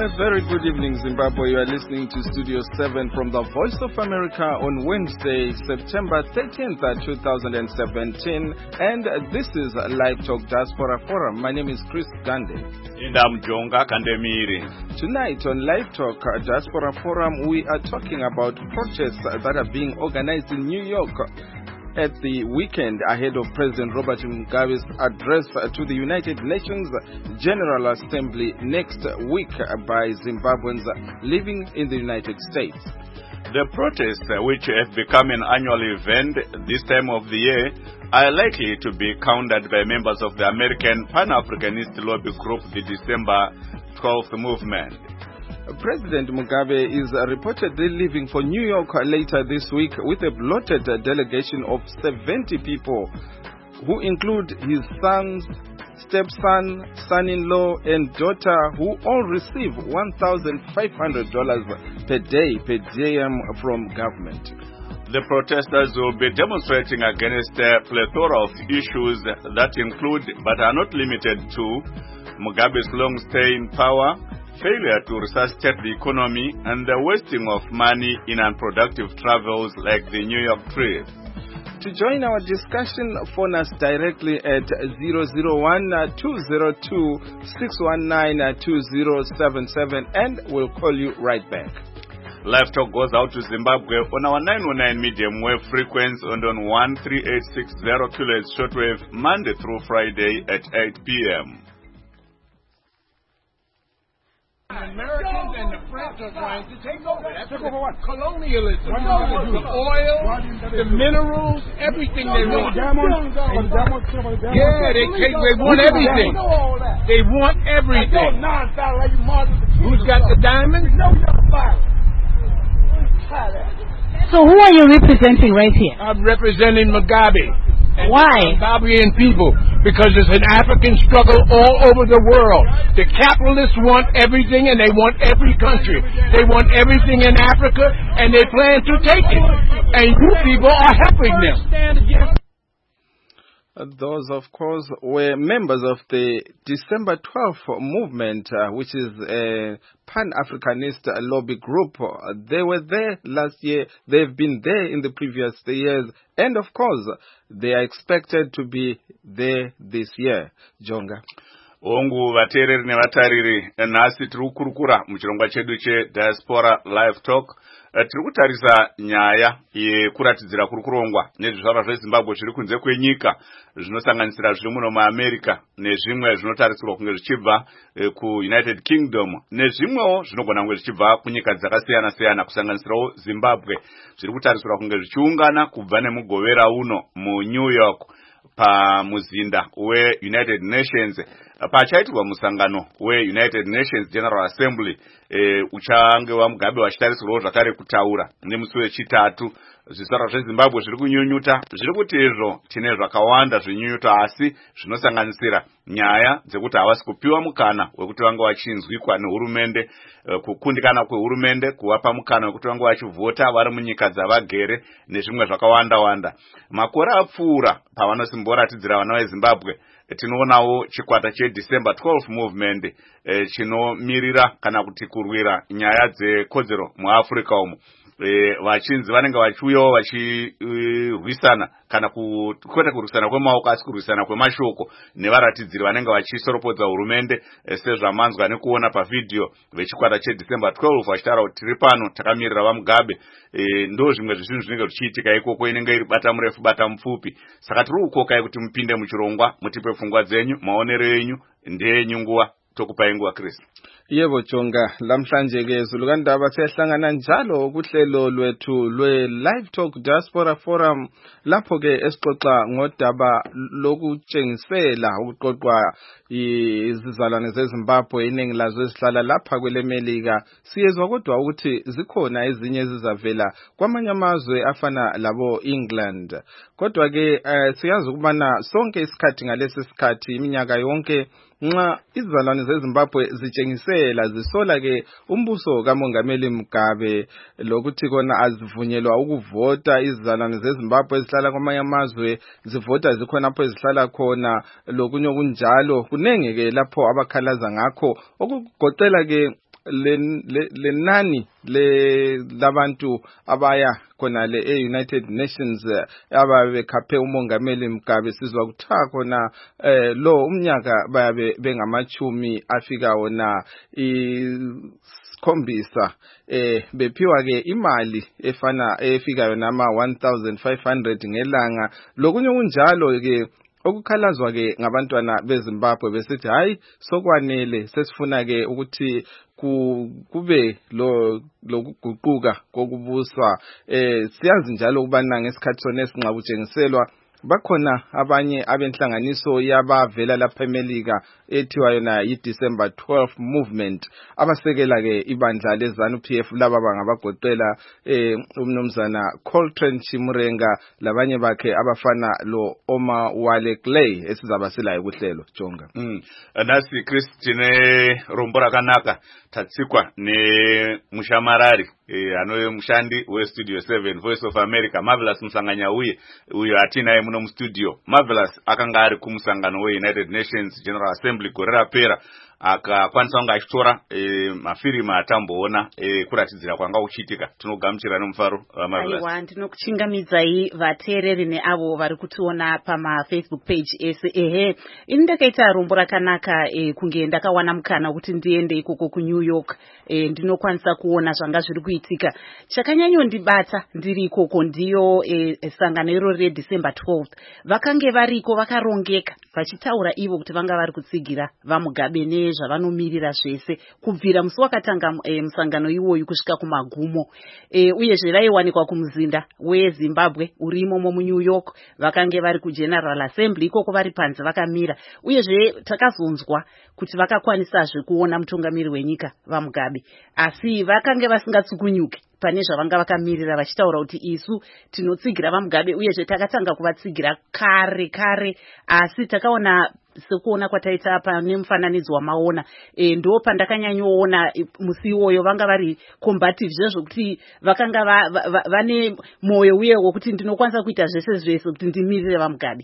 A very good evening, Zimbabwe. You are listening to Studio 7 from the Voice of America on Wednesday, September 13th, 2017. And this is Live Talk Diaspora Forum. My name is Chris Gande. And I'm Jonga Kandemiri. Tonight on Live Talk Diaspora Forum, we are talking about protests that are being organized in New York at the weekend ahead of President Robert Mugabe's address to the United Nations General Assembly next week by Zimbabweans living in the United States. The protests, which have become an annual event this time of the year, are likely to be countered by members of the American Pan-Africanist lobby group, the December 12th movement. President Mugabe is reportedly leaving for New York later this week with a bloated delegation of 70 people who include his sons, stepson, son-in-law, and daughter, who all receive $1,500 per day per diem from government. The protesters will be demonstrating against a plethora of issues that include, but are not limited to, Mugabe's long stay in power, failure to resuscitate the economy, and the wasting of money in unproductive travels like the New York trip. To join our discussion, phone us directly at 001-202-619-2077 and we'll call you right back. Live Talk goes out to Zimbabwe on our 909 medium wave frequency and on 13860 kHz shortwave Monday through Friday at 8 p.m. Americans and the French are trying to take over. That's what? Colonialism. The oil, the minerals, everything they want. Yeah, they want everything. They want everything. Who's got the diamonds? So who are you representing right here? I'm representing Mugabe. Why? Zimbabwean people, because it's an African struggle all over the world. The capitalists want everything and they want every country. They want everything in Africa and they plan to take it. And you people are helping them. Those, of course, were members of the December 12th movement, which is a Pan-Africanist lobby group. They were there last year. They've been there in the previous years. And, of course, they are expected to be there this year. Jonga. Ongu vateereri nevatariri, nhasi tiri kukurukura muchirongwa chedu cheDiaspora Live Talk. Tiri kutarisa nyaya yekuratidzira kuri kurongwa nezvizvarwa zveZimbabwe zviri kunze kwenyika zvinosanganisira zviri muno muAmerica nezvimwe zvinotarisirwa kunge zvichibva kuUnited Kingdom nezvimwewo zvinogona kunge zvichibva kunyika dzakasiyana siyana kusanganisirawo Zimbabwe zviri kutarisirwa kunge zvichiungana kubva nemugovera uno muNew York pamuzinda weUnited Nations pachaitirwa musangano weUnited Nations General Assembly uchange waMugabe vachitarisirwawo zvakare kutaura nemusi wechitatu. Zvizvarwa zveZimbabwe zviri kunyunyuta, zviri kuti izvo tine zvakawanda zvinyunyuta, asi zvinosanganisira nyaya dzekuti havasi kupiwa mukana wekuti vange vachinzwikwa nehurumende, kukundikana kwehurumende kuvapa mukana wekuti vange vachivhota vari munyika dzavagere nezvimwe zvakawanda wanda. Makore apfuura pavanosimboratidzira vana veZimbabwe, tinoonawo chikwata cheDecember 12 movement chinomirira kana kuti kurwira nyaya dzekodzero muAfrica umo. Vachinzi vanenge vachiuyawo vachirwisana kana kwete kurwisana kwemaoko asi kurwisana kwemashoko nevaratidziri vanenge vachisoropodza hurumende sezvamanzwa nekuona pavhidhiyo vechikwata cheDecember 12 vachitaura kuti tiri pano takamirira vaMugabe. Ndo zvimwe zvezvinhu zvinenge zvichiitika ikoko, inenge iri bata murefu bata mupfupi. Saka tiri kukokai kuti mupinde muchirongwa, mutipe pfungwa dzenyu, maonero enyu ndeyenyu nguva. Tokupai nguva Chris. Yebo Jonga, lamhlanje ke Zulukandaba siyahlangana njalo kuhlelo lwethu lwe-Live Talk Diaspora Forum, lapho ke esixoxa ngodaba lokutshengisela ukuqoqwa izizalwane zeZimbabwe iningi lazo ezihlala lapha kweleMelika. Siyezwa kodwa ukuthi zikhona ezinye ezizavela kwamanye amazwe afana labo England. Kodwa ke siyazi ukubana sonke isikhathi ngalesi sikhathi iminyaka yonke nxa izizalwane zeZimbabwe zitshengisela zisola ke umbuso kaMongameli Mugabe lokuthi kona azivunyelwa ukuvota izizalwane zeZimbabwe ezihlala kwamanye amazwe zivota zikhona lapho ezihlala khona lokunye kunjalo kunenge ke lapho abakhalaza ngakho okugoqela ke lenani labantu abaya khona le United Nations ababekhaphe umongameli Mugabe sizwa kuthiwa khona lo umnyaka bayabe bengamachumi afika wona isikhombisa bephiwa ke imali efika yona ama 1500 ngelanga lokunye kunjalo ke okukhalazwa ke ngabantwana beZimbabwe besithi hayi sokwanele sesifuna ke ukuthi kube lokuguquka kokubuswa siyazi njalo ukubana ngesikhathi sona esinqa kutshengiselwa bakhona abanye abenhlanganiso yabavela lapha eMelika ethiwa yona yi-December 12 movement abasekela ke ibandla leZANU-PF laba bangabagoqela umnumzana Coltrane Chimurenga labanye bakhe abafana lo Oma Wale Clay esizabasilayo kuhlelo jonga nasi Christine Rombora Kanaka tatsikwa ne Mushamarari anoye mushandi we Studio 7 Voice of America Marvelous Musanganya uyo atina muno mu studio Marvelous akanga ari kumusangano we United Nations General Assembly gorera pera akakwanisa kunga achitora mafirima atamboona kuratidzira kwanga uchitika tinogamuchira nomufaro Marvelous. Aiwa ndinokuchingamidzai vateereri neavo vari kutiona pama Facebook page ese indakaita rombo rakanaka kunge ndakawana mukana kuti ndiende ikoko ku New York ndinokwanisa kuona zvanga zviri kuitika. Chakanyanyondibata ndiri ikoko ndiyo sangano iroro reDecember 12th vakange variko vakarongeka vachitaura ivo kuti vanga vari kutsigira vaMugabe zvavanomirira zvese kubvira musi wakatanga musangano iwoyu kusvika kumagumo uyezve vaiwanikwa kumuzinda weZimbabwe uri imomo muNew York vakange vari kuGeneral Assembly ikoko vari panze vakamira uyezve takazonzwa kuti vakakwanisazve kuona mutungamiri wenyika vaMugabe asi vakange vasingatsukunyuki pane zvavanga vakamirira vachitaura kuti isu tinotsigira vaMugabe uyezve takatanga kuvatsigira kare asi takaona sekuona kwataita apa nemufananidzo wamaona ndo pandakanyanyoona musi iwoyo vanga vari combative zvezvokuti vakanga vane moyo uye wokuti ndinokwanisa kuita zvese kuti ndimirire vaMugabe.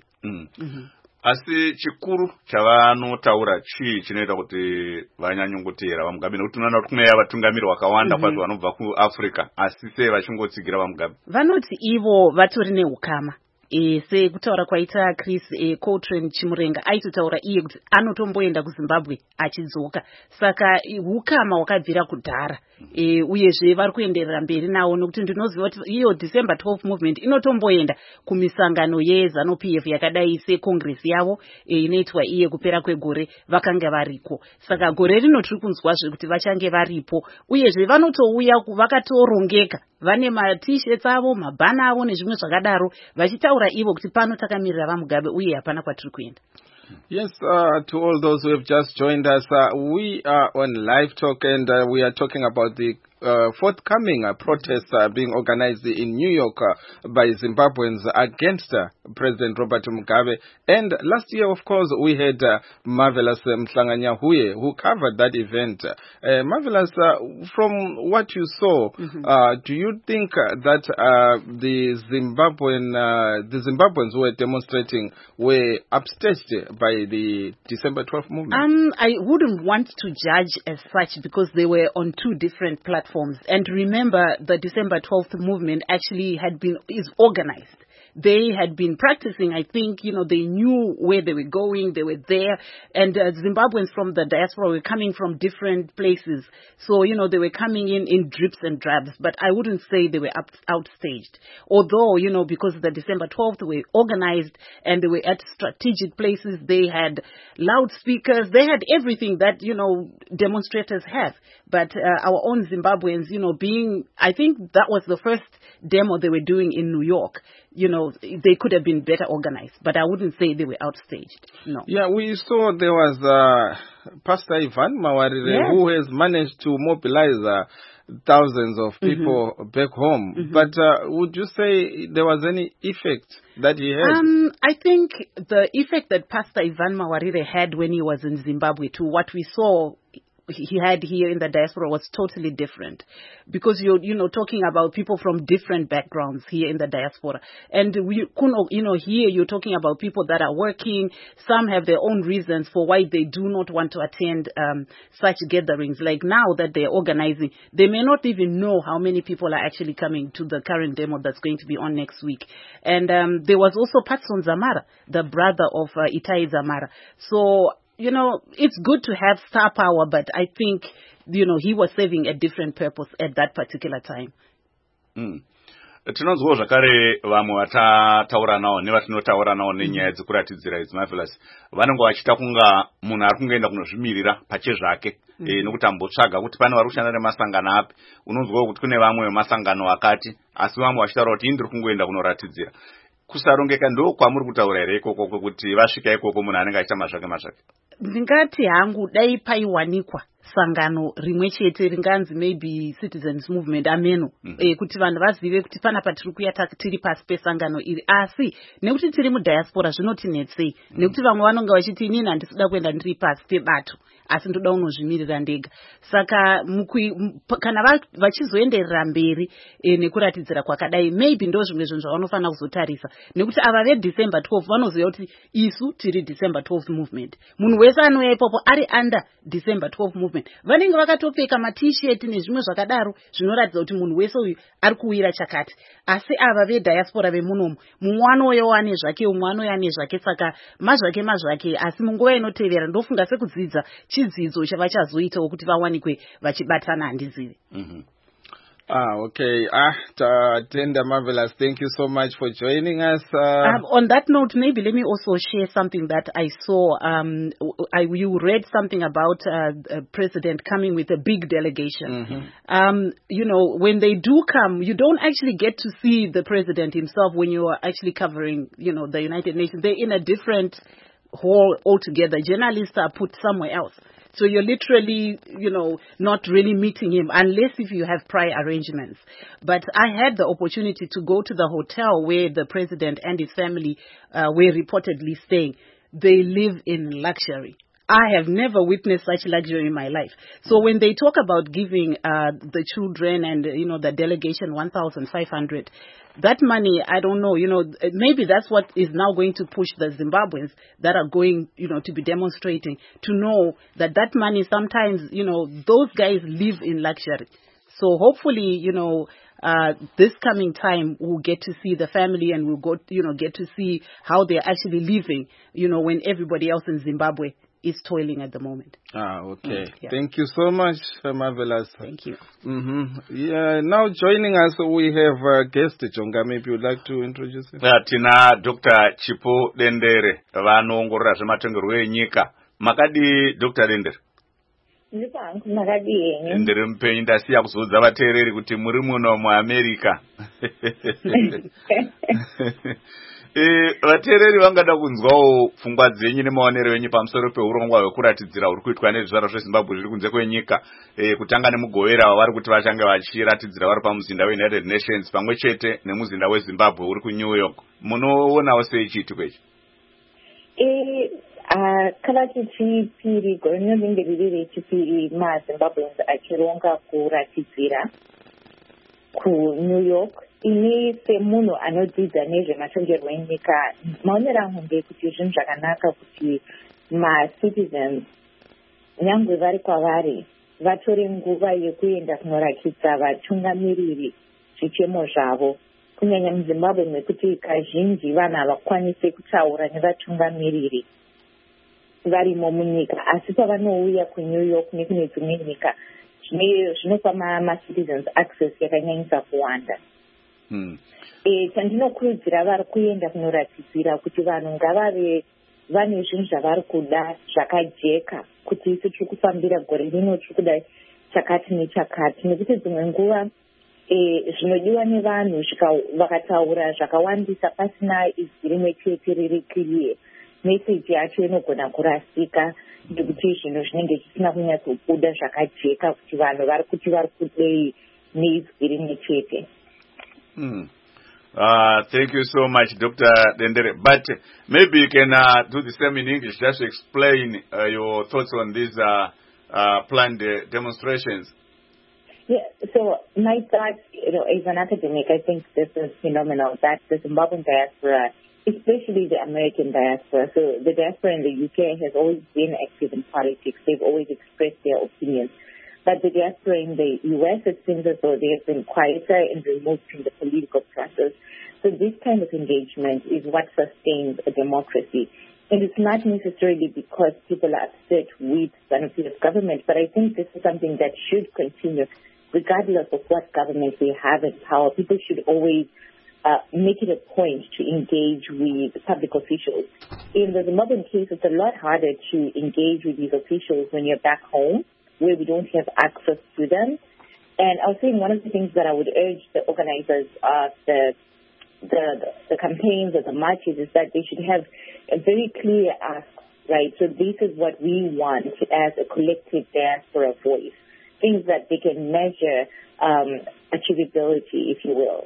Asi chikuru chavanotaura chinoita kuti vanyanyongotera vaMugabe nekuti unoona kuti kune vatungamiri vakawanda kwazvo vanobva kuAfrica asi sei vachingotsigira vaMugabe vanoti ivo vatori neukama sekutaura kwaita Chris Coltrane Chimurenga aitotaura iye kuti anotomboenda kuZimbabwe achidzoka saka ukama wakabvira kudhara uyezve vari kuenderera mberi nawo nokuti ndinoziva kuti iyo December 12 movement inotomboenda kumisangano yeZANU-PF yakadai secongress yavo inoitwa iye kupera kwegore vakanga variko saka gore rino tiri kunzwazve kuti vachange varipo uyezve vanotouya vakatorongeka vane ma-t-shirts avo mabhana avo nezvimwe zvakadaro vachitaura ivo kuti pano takamirira vaMugabe uye hapana kwatiri kuenda. Yes, to all those who have just joined us, we are on Live Talk and we are talking about the forthcoming protests being organized in New York by Zimbabweans against President Robert Mugabe. And last year, of course, we had Marvelous Mhlanganya Huye who covered that event. Marvelous, from what you saw, do you think that the Zimbabweans who were demonstrating were upstaged by the December 12th movement? I wouldn't want to judge as such because they were on two different platforms. And remember, the December 12th movement actually is organized. They had been practicing, I think, they knew where they were going, they were there, and Zimbabweans from the diaspora were coming from different places. So, they were coming in drips and drabs, but I wouldn't say they were outstaged. Although, because the December 12th were organized and they were at strategic places, they had loudspeakers, they had everything that, demonstrators have. But our own Zimbabweans, I think that was the first demo they were doing in New York. They could have been better organized, but I wouldn't say they were outstaged. No. Yeah, we saw there was Pastor Ivan Mawarire who has managed to mobilize thousands of people back home. But would you say there was any effect that he had? I think the effect that Pastor Ivan Mawarire had when he was in Zimbabwe to what we saw he had here in the diaspora was totally different, because you're talking about people from different backgrounds here in the diaspora, and here you're talking about people that are working. Some have their own reasons for why they do not want to attend such gatherings. Like now that they're organizing, they may not even know how many people are actually coming to the current demo that's going to be on next week. And there was also Patson Zamara, the brother of Itai Zamara. So, it's good to have star power, but I think, he was serving a different purpose at that particular time. Tinonzwa zvakare vamwe vatataura navo nevatinotaura navo nenyaya dzekuratidzira idzi Marvelous vanenge vachita kunga munhu ari kungoenda kunozvimirira pachezvake nokuti ambotsvaga kuti pane vari kushanda nemasangano api. Unonzwawo kuti kune vamwe vemasangano akati, asi vamwe vachitaura kuti ndiri kungoenda kunoratidzira. Kusarongeka ndo kwamuri kutaura here ikoko kwekuti vasvika ikoko munhu anenge achiita mazvake? Ndingati hangu dai paiwanikwa sangano rimwe chete ringanzi maybe Citizens Movement ameno, kuti vanhu vazive kuti pana patiri kuya tiri pasi pesangano iri, asi nekuti tiri mudiaspora zvinotinetsei, nekuti vamwe vanonga vachiti inini handisida kuenda ndiri pasi pebato, asi ndoda unozvimirira ndega. Saka kana vachizoenderera mberi nekuratidzira kwakadai, maybe ndo zvimwe zvinhu zvavanofanira kuzotarisa, nekuti ava veDecember 12 vanoziva kuti isu tiri December 12 movement. Munhu wese anouya ipopo ari under December 12 movement vanenge vakatopfeka maT-shirt nezvimwe zvakadaro zvinoratidza kuti munhu wese uyu ari kuwira chakati. Asi ava vediaspora vemunomu, mumwe anouyawo ane zvake, umwe anouya ane zvake, saka mazvake, asi munguva inotevera ndofunga sekudzidza chidzidzo chavachazoitawo kuti vawanikwe vachibatana, handizivi. Okay. Tender Marvelous, thank you so much for joining us. On that note, maybe let me also share something that I saw. You read something about President coming with a big delegation. When they do come, you don't actually get to see the President himself when you are actually covering, the United Nations. They're in a different hall altogether. Journalists are put somewhere else. So you're literally, not really meeting him unless if you have prior arrangements. But I had the opportunity to go to the hotel where the president and his family were reportedly staying. They live in luxury. I have never witnessed such luxury in my life. So when they talk about giving the children and, the delegation 1,500, that money, I don't know, maybe that's what is now going to push the Zimbabweans that are going, to be demonstrating, to know that money sometimes, those guys live in luxury. So hopefully, this coming time we'll get to see the family and we'll get to see how they're actually living, when everybody else in Zimbabwe is toiling at the moment. Okay. Yeah. Thank you so much, Marvelous. Thank you. Yeah. Now joining us, we have a guest, Jonga. Maybe you'd like to introduce him? Tina Dr. Chipo Dendere, vanoongorora zvematongerwo enyika. Makadi Dr. Dendere? Ndiri mupenyu ndasiya kuzodza vateereri kuti muri muno muAmerica. Vateereri vangada kunzwawo pfungwa dzenyu nemaonero enyu pamusoro peurongwa hwekuratidzira huri kuitwa nezvizvarwa zveZimbabwe zviri kunze kwenyika, kutanga nemugovera wavari kuti vachange vachiratidzira vari pamuzinda weUnited Nations pamwe chete nemuzinda weZimbabwe uri kuNew York. Munoonawo sei chiitiko ichi? Kana chechipiri, gore rinenge riri rechipiri maZimbabweans achironga kuratidzira kuNew York. Ini semunhu anodzidza nezvematongerwo enyika, maonero angu ndekuti zvinhu zvakanaka kuti macitizens nyangwe vari kwavari vatore nguva yekuenda kunorakidza vatungamiriri zvichemo zvavo, kunyanya muZimbabwe mekuti kazhinji vanhu havakwanisi kutaura nevatungamiriri varimo munyika, asi pavanouya kuNew York nekune dzimwe nyika zvinopa macitizens access yakanyanyisa kuwanda. Chandinokurudzira vari kuenda kunoratidzira kuti vanhu ngavave vane zvinhu zvavari kuda zvakajeka, kuti isu tiri kufambira gore rino tiri kuda chakati nechakati, nekuti dzimwe nguva zvinodiwa nevanhu vakataura zvakawandisa pasina izwi rimwe chete riri clear, meseji yacho inogona kurasika nekuti zvinhu zvinenge zvisina kunyatsobuda zvakajeka kuti vanhu vari kuti vari kudei neizwi rimwe chete. Thank you so much, Dr. Dendere. But maybe you can do the same in English, just to explain your thoughts on this planned demonstrations? Yeah, so my thoughts, as an academic, I think this is phenomenal that the Zimbabwean diaspora, especially the American diaspora, so the diaspora in the UK has always been active in politics. They've always expressed their opinions. But the diaspora in the US, it seems as though they have been quieter and removed from the political process. So this kind of engagement is what sustains a democracy. And it's not necessarily because people are upset with ZANU-PF government, but I think this is something that should continue regardless of what government we have in power. People should always make it a point to engage with public officials. In the Zimbabwean case, it's a lot harder to engage with these officials when you're back home, where we don't have access to them. And I was saying one of the things that I would urge the organizers of the campaigns or the marches is that they should have a very clear ask, right? So this is what we want as a collective diaspora voice, things that they can measure achievability, if you will.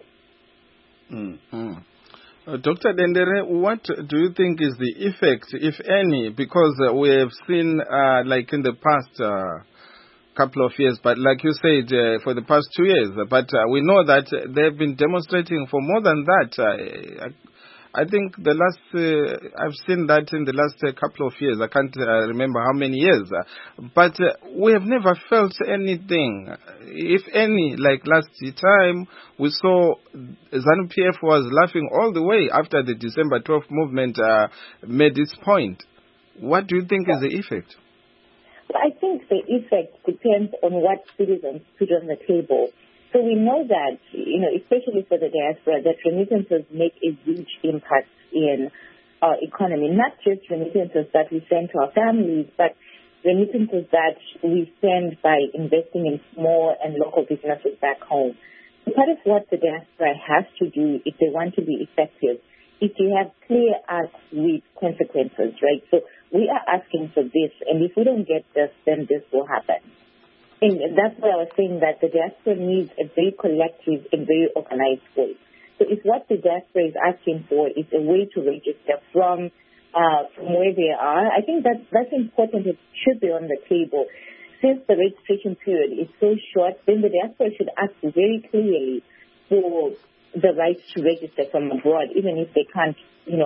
Mm-hmm. Dr. Dendere, what do you think is the effect, if any, because we have seen, like in the past couple of years, but like you said, for the past 2 years, but we know that they've been demonstrating for more than that. I think the last, I've seen that in the last couple of years. I can't remember how many years. But we have never felt anything. If any, like last time, we saw ZANU-PF was laughing all the way after the December 12th movement made its point. What do you think is the effect? Well, I think the effect depends on what citizens put on the table. So we know that, especially for the diaspora, that remittances make a huge impact in our economy, not just remittances that we send to our families, but remittances that we send by investing in small and local businesses back home. So part of what the diaspora has to do if they want to be effective is to have clear acts with consequences, right? So we are asking for this, and if we don't get this, then this will happen. And that's why I was saying that the diaspora needs a very collective and very organized voice. So if what the diaspora is asking for is a way to register from where they are, I think that's important. It should be on the table. Since the registration period is so short, then the diaspora should ask very clearly for the right to register from abroad, even if they can't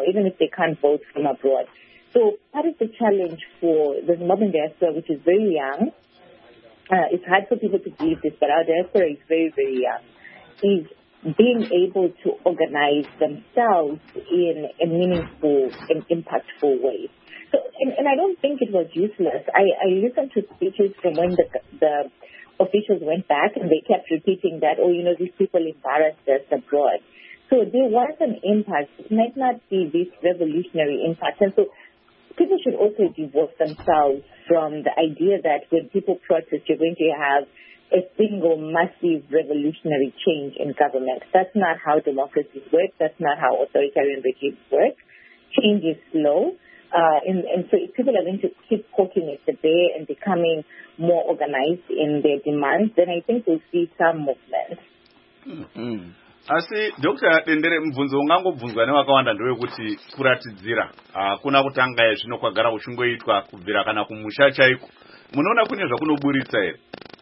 vote from abroad. So part of the challenge for the Zimbabwean diaspora, which is very young, it's hard for people to believe this, but our diaspora is very, very young, is being able to organize themselves in a meaningful and impactful way. So, and I don't think it was useless. I listened to speeches from when the officials went back and they kept repeating that, these people embarrassed us abroad. So there was an impact. It might not be this revolutionary impact. And so people should also divorce themselves from the idea that when people protest, you're going to have a single massive revolutionary change in government. That's not how democracies work. That's not how authoritarian regimes work. Change is slow. And so if people are going to keep poking at the bear and becoming more organized in their demands, then I think we'll see some movement. Mm-hmm. Asi Dr. Dendere mvunzo ungangobvunzwa nevakawanda ndewekuti kuratidzira kuna kutanga zvinokwagara kuchingoitwa kubvira kana kumusha chaiko. Munoona kune zvakunoburitsa here?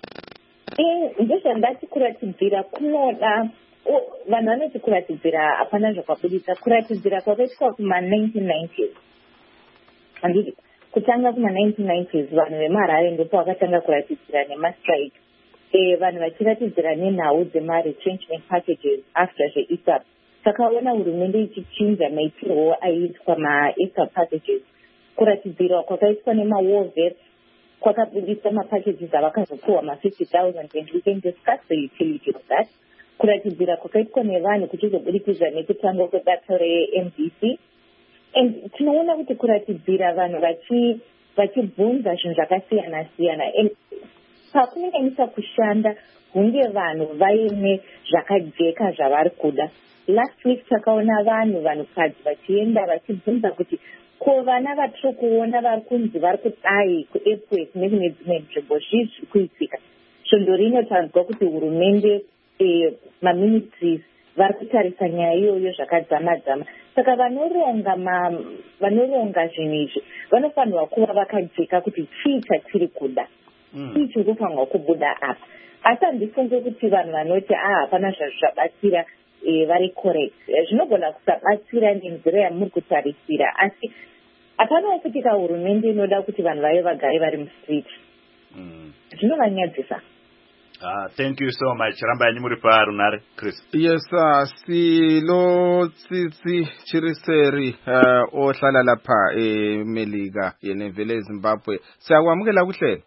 Ndezvandati kuratidzira kunoda vanhu vanoti kuratidzira hapana zvakaburitsa. Kuratidzira kwakaitwa kuma-1990s. Handiti kutanga kuma-1990s vanhu vemarare ndipo vakatanga kuratidzira nemastrike. Vanhu vachiratidzira nenhau dzema-retrenchment packages after zveISAP. Takaona hurumende ichichinja maitirwo aiitwa ma-ISAP packages. Kuratidzirwa kwakaitwa nema-war vets kwakabudisa mapackages avakazopuhwa ma-50,000 and we can discuss the utility of that. Kuratidzira kwakaitwa nevanhu kuchizobudikidza nekutanga kwebato re-MDC. And tinoona kuti kuratidzira vanhu vachibvunza zvinhu zvakasiyana-siyana. Pakunyanisa kushanda hunge vanhu vaine zvakajeka zvavari kuda. Last week takaona vanhukadzi vachienda vachibvunza kuti ko vana vatiri kuona vari kunzi vari kudai kuairport nekune dzimwe nzvimbo zvii zviri kuitika. Svondo rinotaurwa kuti hurumende maministries vari kutarisa nyaya iyoyo zvakadzama-dzama. Saka vanoronga zvinhu izvi vanofanirwa kuva vakajeka kuti chii chatiri kuda. ichi kufanwa kubuda apa. Asi handifunge kuti vanhu vanoti hapana zvazvabatsira vari correct. Zvinogona kusabatsira nenzira yamuri kutarisira, asi hapana kutika hurumende inoda kuti vanhu vave vagare vari mustreet. Zvinovanyadzisa. Thank you so much. Rambai muri paRunare, Chris. Yes, silo tsitsi chiriseri ohlala lapha eMelika yenevele eZimbabwe. Siyakwamukela kuhlelo.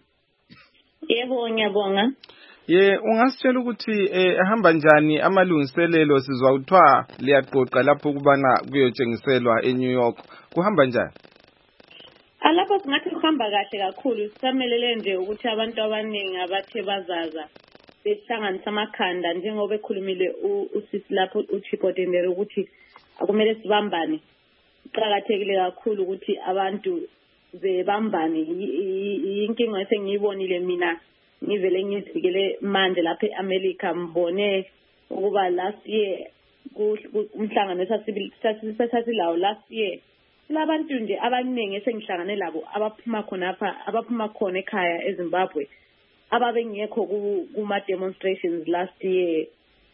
Yebo, ngiyabonga. Ungasitshela ukuthi ehamba njani amalungiselelo sizwa kuthiwa liyaqoqa lapho kubana kuyotshengiselwa eNew York. Kuhamba njani? Alapho singathi kuhamba kahle kakhulu. Sisamelele nje ukuthi abantu abaningi abathe bazaza behlanganisa amakhanda njengoba ekhulumile usisi lapho uChipotendere ukuthi akumele sibambane. Kuqakathekile kakhulu ukuthi abantu bebambane. Inkinga esengiyibonile mina ngivele ngizifikele manje lapha eAmerica mbone ukuba last year umhlangano esasilawo last year labantu nje abaningi esengihlangane labo abaphuma khona ekhaya eZimbabwe ababengekho kuma demonstrations last year.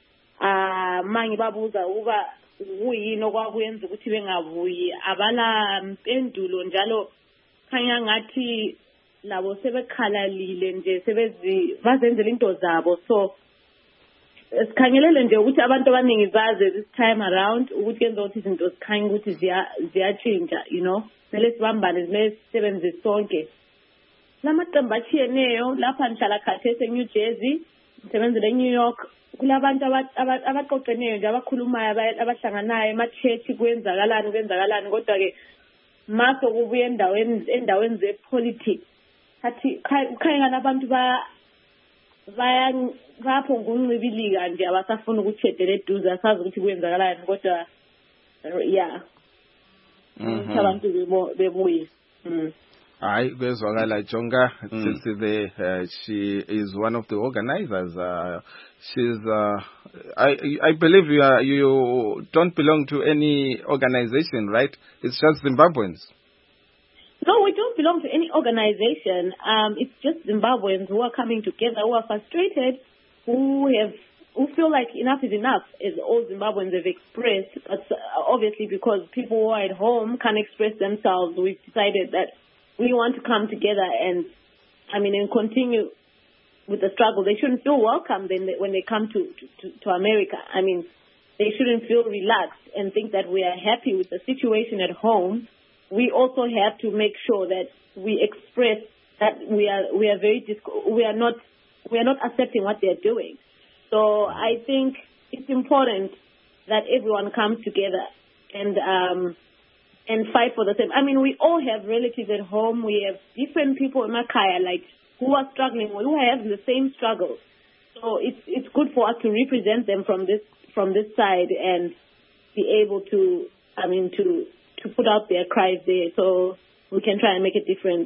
Mangibabuza ukuba kuyini okwakuyenza ukuthi bengavuyi, abala mpendulo njalo khanya ngathi labo sebekhalalile nje bazenzela into zabo. So sikhangelele nje ukuthi abantu abaningi baze this time around ukuthi kenza ukuthi izinto zikhanye ukuthi ziyatshintsha, kumele sibambane, kumele sisebenze sonke. Lamaqembu atshiyeneyo lapha ndihlala khathesi eNew Jersey, ngisebenzela eNew York, kulabantu abaqoqeneyo nje abakhulumayo abahlanganayo emachechi kwenzakalani kodwa-ke maso kubuya endaweni zepolitics hathi khaya abantu bayaphonga uncibilika nje abasafuna ukuthedela eduze asazi ukuthi kuyenzakalani kodwa abantu bebuye. Hayi kwezwakala Jonga she is one of the organizers. She's I believe you don't belong to any organization, right? It's just Zimbabweans. No, we don't belong to any organization. It's just Zimbabweans who are coming together, who are frustrated, who feel like enough is enough, as all Zimbabweans have expressed. But obviously, because people who are at home can't express themselves, we've decided that we want to come together and continue with the struggle. They shouldn't feel welcome when they come to America. They shouldn't feel relaxed and think that we are happy with the situation at home. We also have to make sure that we express that we are not accepting what they are doing. So I think it's important that everyone comes together and fight for the same. We all have relatives at home. We have different people in Makaya, who are struggling, who have the same struggles. So it's good for us to represent them from this side and be able to put out their cries there, so we can try and make a difference.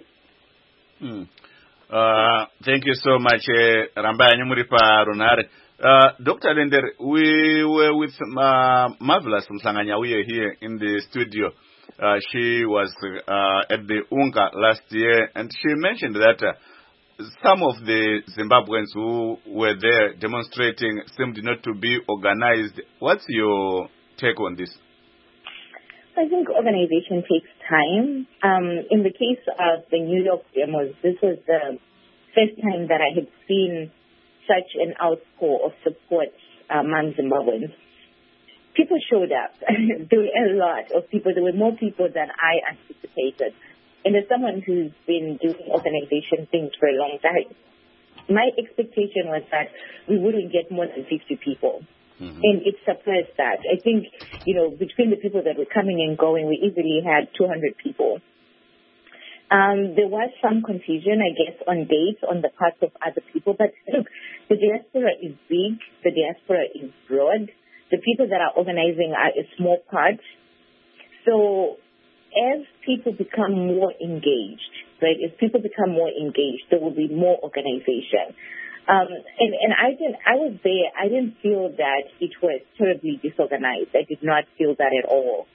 Thank you so much, Rambai muri paRunare. Dr. Lender, we were with Marvelous Msanganyauye here in the studio. She was at the UNGA last year, and she mentioned that some of the Zimbabweans who were there demonstrating seemed not to be organized. What's your take on this? I think organization takes time. In the case of the New York demos, this was the first time that I had seen such an outpour of support among Zimbabweans. People showed up. There were a lot of people. There were more people than I anticipated. And as someone who's been doing organization things for a long time, my expectation was that we wouldn't get more than 50 people. And it surpassed that. I think, between the people that were coming and going, we easily had 200 people. There was some confusion, I guess, on dates on the part of other people. But look, the diaspora is big. The diaspora is broad. The people that are organizing are a small part. So as people become more engaged, right, there will be more organization. And I was there. I didn't feel that it was terribly disorganized. I did not feel that at all.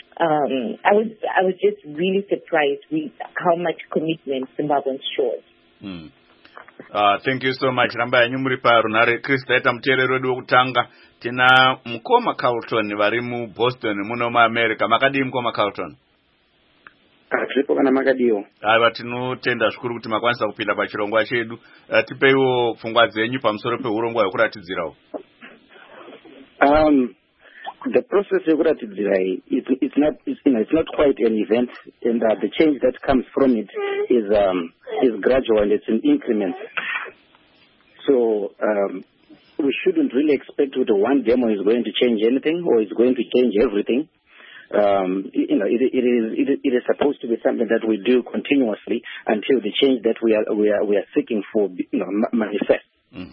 I was just really surprised with how much commitment Zimbabweans showed. Thank you so much. Ramba yanyu muri parunare Chris taita muteereri wedu wekutanga tina Mukoma Carlton vari muBoston muno muAmerica. Makadii Mukoma Carlton? Tiripo kana makadiwo. Aiva tinotenda zvikuru kuti makwanisa kupinda pachirongwa chedu. Tipeiwo pfungwa dzenyu pamusoro peurongwa hwekuratidzirawo. The process yekuratidzirai it's not quite an event, and the change that comes from it is gradual and it's in increments. So we shouldn't really expect that one demo is going to change anything or is going to change everything. It is supposed to be something that we do continuously until the change that we are seeking for manifests.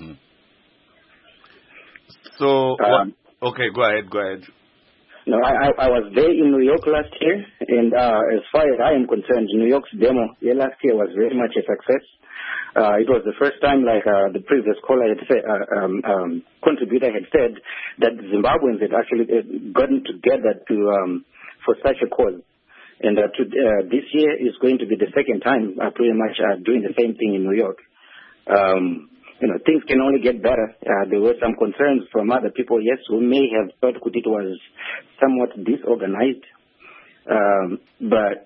So okay, go ahead. No, I was there in New York last year, and as far as I am concerned, New York's demo last year was very much a success. It was the first time, like the previous caller had said, contributor had said, that Zimbabweans had actually gotten together for such a cause. And this year is going to be the second time pretty much doing the same thing in New York. Things can only get better. There were some concerns from other people, yes, who may have thought it was somewhat disorganized. But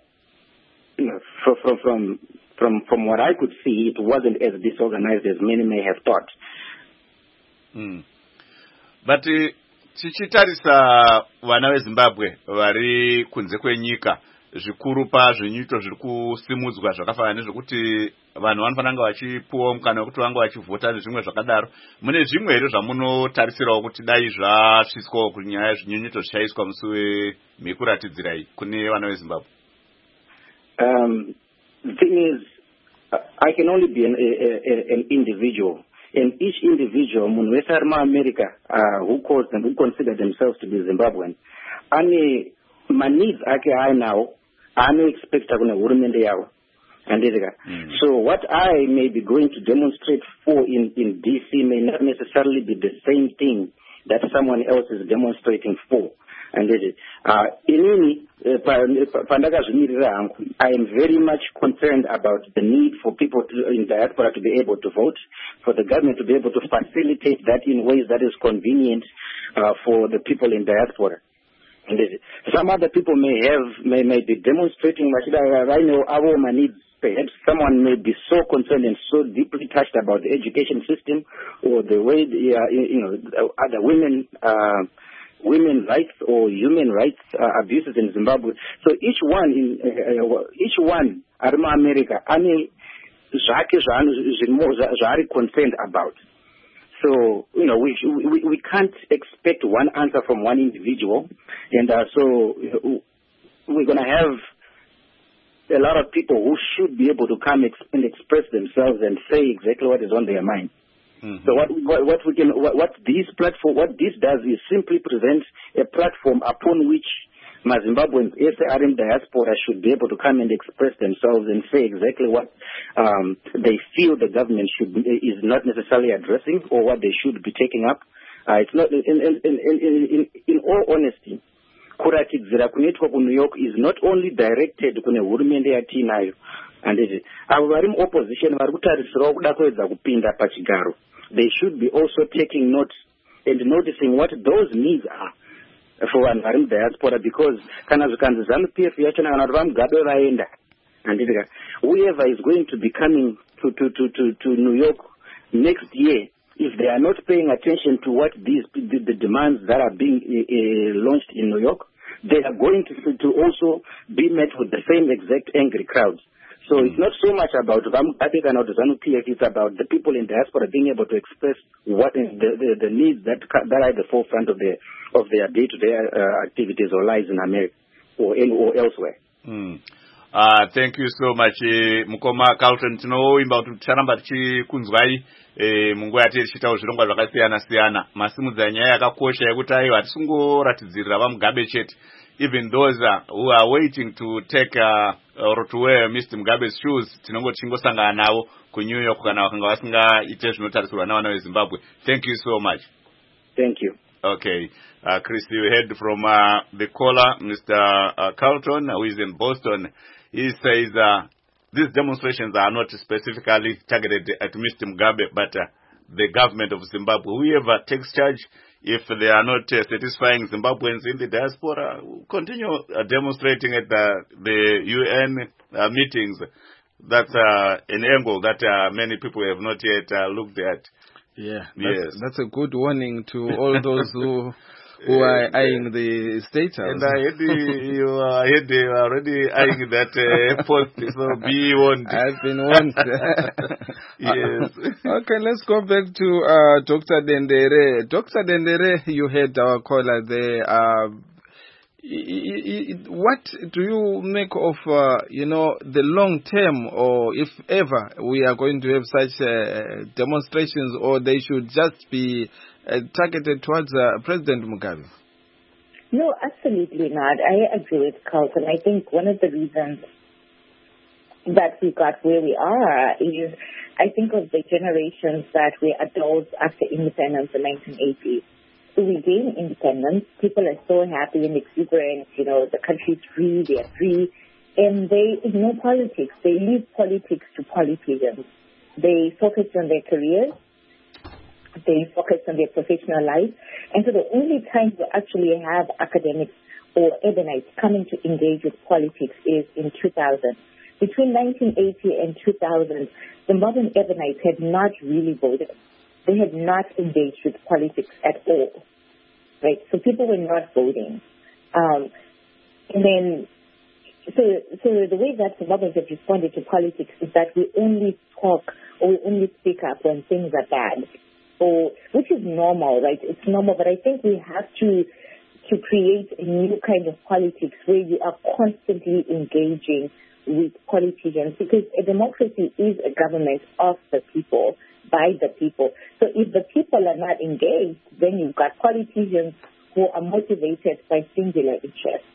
from what I could see, it wasn't as disorganized as many may have thought. But tichitarisa vana veZimbabwe vari kunze kwenyika zvikuru pazvinyito zviri kusimudzwa zvakafanana nezvekuti vanhu vanofanira kunge vachipuwa mukana wekuti vange vachivhota nezvimwe zvakadaro. Mune zvimwe here zvamunotarisirawo kuti dai zvasviswawo kunyaya zvinyunyuto zvichaiswa musi wemhekuratidzirai kune vana veZimbabwe? The thing is, I can only be an individual. And each individual, munhu wese ari muAmerica, who consider themselves to be Zimbabwean, ane maneeds ake ainawo anoexpecta kune hurumende yavo. So what I may be going to demonstrate for in DC may not necessarily be the same thing that someone else is demonstrating for. I am very much concerned about the need for people in diaspora to be able to vote, for the government to be able to facilitate that in ways that is convenient for the people in diaspora. Some other people may be demonstrating, I know our needs. Perhaps someone may be so concerned and so deeply touched about the education system or the way other women rights or human rights abuses in Zimbabwe. So each one Arma America, zvaari concerned about. So we can't expect one answer from one individual, and so we're going to have a lot of people who should be able to come and express themselves and say exactly what is on their mind. So what this does is simply present a platform upon which Zimbabweans, if they are in diaspora, should be able to come and express themselves and say exactly what they feel the government is not necessarily addressing or what they should be taking up. It's not in all honesty. Kuratidzira kunoitwa ku New York is not only directed kune hurumende yatinayo, and avo vari muopposition vari kutarisirawo kuda kuedza kupinda pachigaro. They should be also taking note and noticing what those needs are for vanhu vari mudiaspora, because kana zvikanzi ZANU-PF yachona kana kuti vamugabe vaenda, and whoever is going to be coming to New York next year, if they are not paying attention to what the demands that are being launched in New York, they are going to also be met with the same exact angry crowds. So it's not so much about ZANU-PF, it's about the people in diaspora being able to express what the needs that are at the forefront of their day-to-day activities or lives in America or elsewhere. Thank you so much, Mukoma Carlton. Tinoimba kuti ticharamba tichikunzwai munguva yatiri tichitawo zvirongwa zvakasiyana-siyana. Masimudza nyaya yakakosha yekuti aiwa tisingoratidzirira vamugabe chete. Even those who are waiting to take or to wear Mr. Mugabe's shoes, tinongosangana navo ku New York kana vakanga vasingaite zvinotarisirwa navana veZimbabwe. Thank you so much. Thank you. Okay. Chris, you heard from the caller, Mr. Carlton, who is in Boston. He says these demonstrations are not specifically targeted at Mr. Mugabe, but the government of Zimbabwe. Whoever takes charge, if they are not satisfying Zimbabweans in the diaspora, continue demonstrating at the UN meetings. That's an angle that many people have not yet looked at. Yeah, that's a good warning to all those who are eyeing the status. And I heard you are already eyeing that post, so be warned. I've been warned. Yes. Okay, let's go back to Dr. Dendere. Dr. Dendere, you heard our caller there. What do you make of, the long term, or if ever we are going to have such demonstrations, or they should just be targeted towards President Mugabe? No, absolutely not. I agree with Carlton. I think one of the reasons that we got where we are is I think of the generations that were adults after independence in the 1980s. So we gain independence. People are so happy and exuberant. The country's free, they're free. And they ignore politics. They leave politics to politicians. They focus on their careers. They focus on their professional life. And so the only time you actually have academics or urbanites coming to engage with politics is in 2000. Between 1980 and 2000, Zimbabwean urbanites had not really voted. They had not engaged with politics at all, right? So people were not voting. And then, so the way that Zimbabweans have responded to politics is that we only talk or we only speak up when things are bad, which is normal, right? It's normal, but I think we have to create a new kind of politics where you are constantly engaging with politicians, because a democracy is a government of the people, by the people. So if the people are not engaged, then you've got politicians who are motivated by singular interests.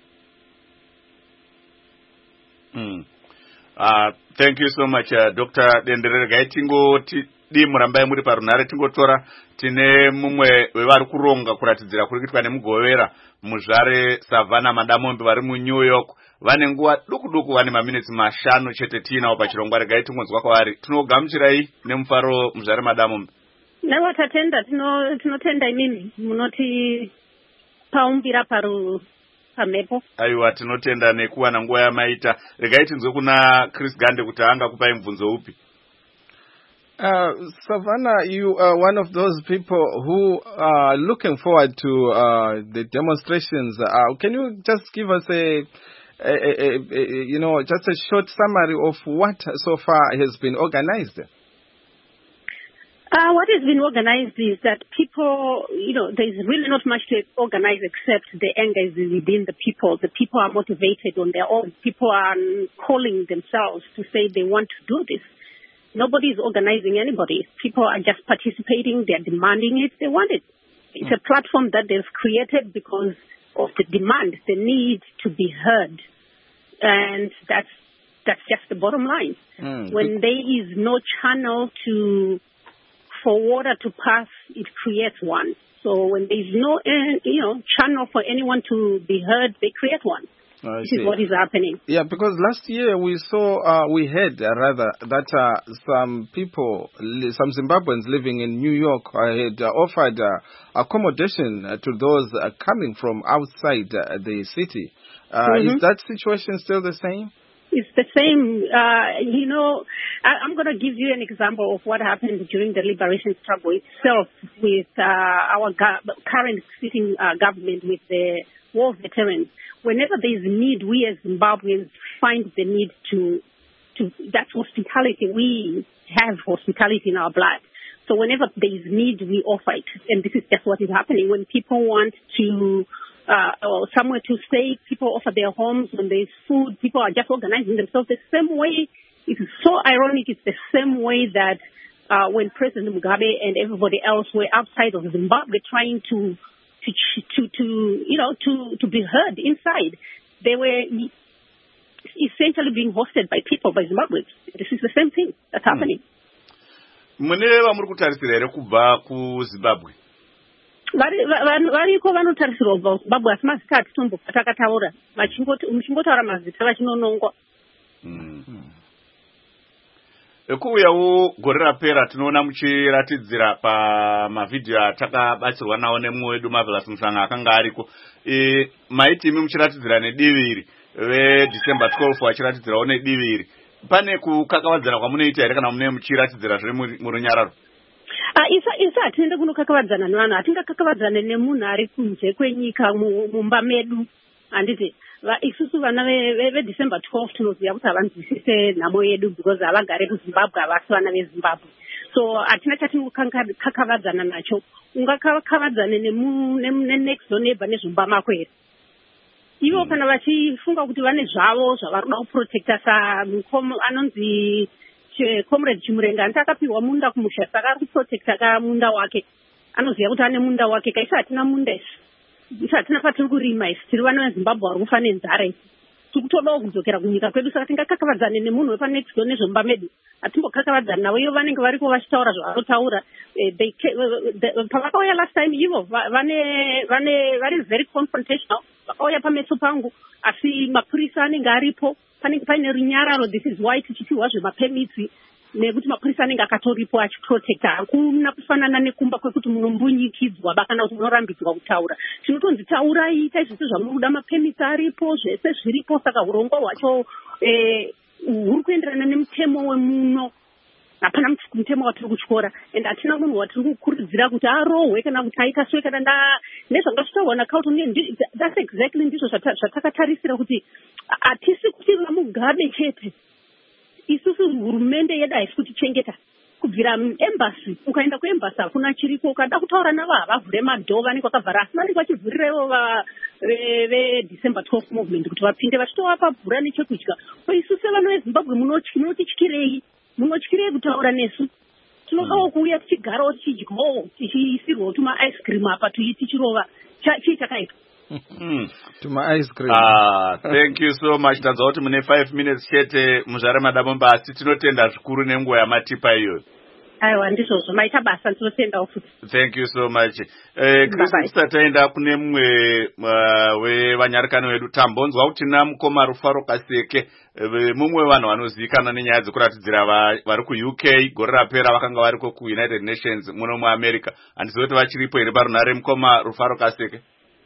Thank you so much, Dr. Dendere. Di murambai muri parunare tingotora tine mumwe wevari kuronga kuratidzira kuri kuitwa nemugovera muzvare Savannah Madamombe vari mu New York. Vane nguva duku vane maminitsi 5 chete tinawo pachirongwa. Regai tingonzwa kwavari. Tinogamuchirai nemufaro muzvare Madamombe. Naiwa tatenda tinotenda imimi munoti paumbira pamhepo. Aiwa, tinotenda nekuwana nguva yamaita. Regai tinzwe kuna Chris Gande kuti angakupai mubvunzo upi. Savannah, you are one of those people who are looking forward to the demonstrations. Can you just give us just a short summary of what so far has been organized? What has been organized is that people, there's really not much to organize except the anger is within the people. The people are motivated on their own. People are calling themselves to say they want to do this. Nobody is organizing anybody. People are just participating. They're demanding it. They want it. It's a platform that they've created because of the demand, the need to be heard. And that's just the bottom line. When there is no channel for water to pass, it creates one. So when there is no channel for anyone to be heard, they create one. This is what is happening. Yeah, because last year we heard that some people, some Zimbabweans living in New York had offered accommodation to those coming from outside the city. Is that situation still the same? It's the same. I'm going to give you an example of what happened during the liberation struggle itself with our current sitting government with the war veterans. Whenever there is need, we as Zimbabweans find the need to that's hospitality. We have hospitality in our blood. So whenever there is need, we offer it. And this is just what is happening. When people want to or somewhere to stay, people offer their homes. When there is food, people are just organizing themselves the same way. It's so ironic. It's the same way that when President Mugabe and everybody else were outside of Zimbabwe trying to be heard inside, they were essentially being hosted by people, by Zimbabweans. This is the same thing that's happening. Muneva muri kutarisira ere kubva ku Zimbabwe? Variko vanotarisirwa kubva kuZimbabwe asi mazita atitombopa takataura muchingotaura mazita vachinonongwa. kuuyawo gore rapera tinoona muchiratidzira pamavhidhiyo atakabatsirwa nawo nemumwe wedu Marvelous Musanga akanga ariko. Maiti imi muchiratidzira nediviri veDecember 12 vachiratidzirawo nediviri. Pane kukakavadzana kwamunoita here kana mune muchiratidzira zviri murunyararo? Isa hatiende kunokakavadzana nevanhu, hatingakakavadzane nemunhu ari kunze kwenyika mumba medu. Handiti isusu vana veDecember 12 tinoziva kuti havanzwisise nhamo yedu because havagare kuZimbabwe, havasi vana veZimbabwe. So hatina chatinokakavadzana nacho. Ungakakavadzane nenext door neighbor nezvimba mako here. Ivo kana vachifunga kuti vane zvavo zvavari kuda kuprotecta, anonzi Comrade Chimurenga akapihwa munda kumusha, saka ari kuprotecta munda wake. Anoziva kuti ane munda wake. Kaisa hatina munda isi. Isa hatina patiri kurima isi. Tiri vana veZimbabwe vari kufa nenzara isi. Tiri kutodawo kudzokera kunyika kwedu, saka tingakakavadzane nemunhu wepanext door nezvimba medu. Hatimbokakavadzana navo. Ivo vanenge variko vachitaura zvavanotaura. Pavakauya last time ivo vari very confrontational. Vakauya pameso pangu, asi mapurisa anenge aripo. Panenge paine runyararo, this is why tichipiwa zvemapemitsi nekuti mapurisa anenge akatoripo achiprotecta. Hakuna kufanana nekumba kwekuti munombunyikidzwa kana kuti munorambidzwa kutaura. Tinotonzi taurai, itai zvese zvamunoda, mapemitsi aripo, zvese zviripo. Saka urongwa hwacho huri kuenderana nemutemo wemuno. Hapana mutemo watiri kutyora, and hatina munhu watiri kukurudzira kuti arohwe kana kuti aikaswe kana nezvanga zvitaurwa Carlton. That's exactly ndizvo zvatakatarisira kuti hatisi kuti vaMugabe chete. Isusu hurumende yedu haisi kutichengeta. Kubvira embassy, ukaenda kuembassy hakuna chiriko. Ukada kutaura navo havavhure madhoo, vanenge vakavhara. Asi vanenge vachivhurira ivo veDecember 12 movement kuti vapinde vachitovapa bhura nechekudya. Isusu vana veZimbabwe munotyirei? Munotyirei kutaura nesu? Tinodawo kuuya tichigarawo tichidyawo tichiisirwawo tuma-ice cream apa tichirova. Chii chakaita? Tuma-ice cream. Thank you so much. Tanzwa kuti mune 5 minutes chete muzvare madamomba, asi tinotenda zvikuru nenguva yamatipa iyoyo. Aiwa, ndizvozvo maita basa, ndinotendawo futi. Thank you so much. Kristu taenda kune mumwe wevanyarikani vedu tambonzwa kuti tina mukoma Rufaro Kaseke, mumwe vanhu vanozivikanwa nenyaya dzekuratidzira vari kuUK. Gore rapera vakanga variko kuUnited Nations muno muAmerica. Handizivi kuti vachiripo here parunhare. Mukoma Rufaro Kaseke?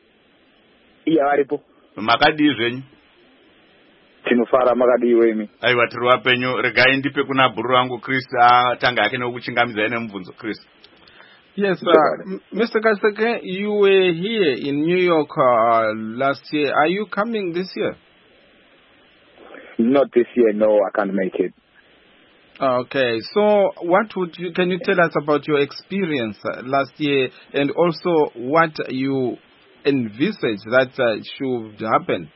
Iya, varipo. Makadii zvenyu? Tinofara, makadiwe imi. Aiwa, tiri wapenyu. Regai ndipe kuna bhuru rangu Chris tanga yake nekuchingamidza nemubvunzo. Chris. Yes, Mr. Kaseke, you were here in New York last year. Are you coming this year? Not this year, no, I can't make it. Okay, so can you tell us about your experience last year, and also what you envisage that should happen?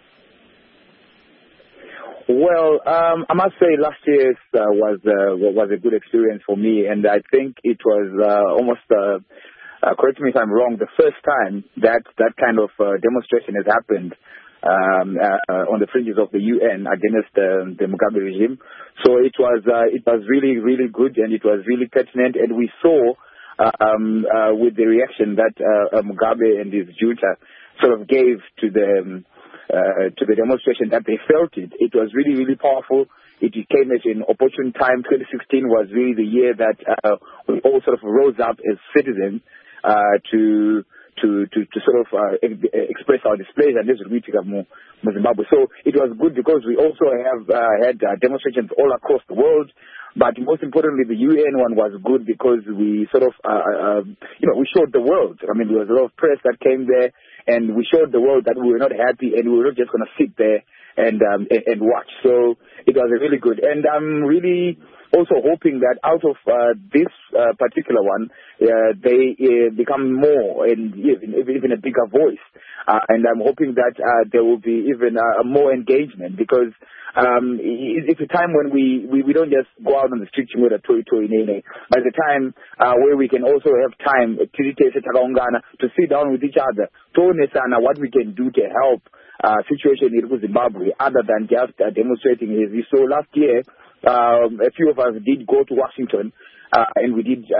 Well, I must say last year was a good experience for me, and I think it was almost, correct me if I'm wrong, the first time that kind of demonstration has happened on the fringes of the UN against the Mugabe regime. So it was really, really good, and it was really pertinent, and we saw with the reaction that Mugabe and his junta sort of gave to the demonstration, that they felt it. It was really, really powerful. It came at an opportune time. 2016 was really the year that we all sort of rose up as citizens to sort of express our displeasure and this Zimbabwe. So it was good because we also have had demonstrations all across the world. But most importantly, the UN one was good because we sort of, we showed the world. I mean, there was a lot of press that came there, and we showed the world that we were not happy and we were not just going to sit there and watch. So it was really good. And I'm really also hoping that out of this particular one, they become more and even a bigger voice. And I'm hoping that there will be even more engagement, because it's a time when we don't just go out on the street with a toy, but it's a time where we can also have time to sit down with each other, to understand what we can do to help situation in Zimbabwe, other than just demonstrating. As you saw last year, a few of us did go to Washington, and we did,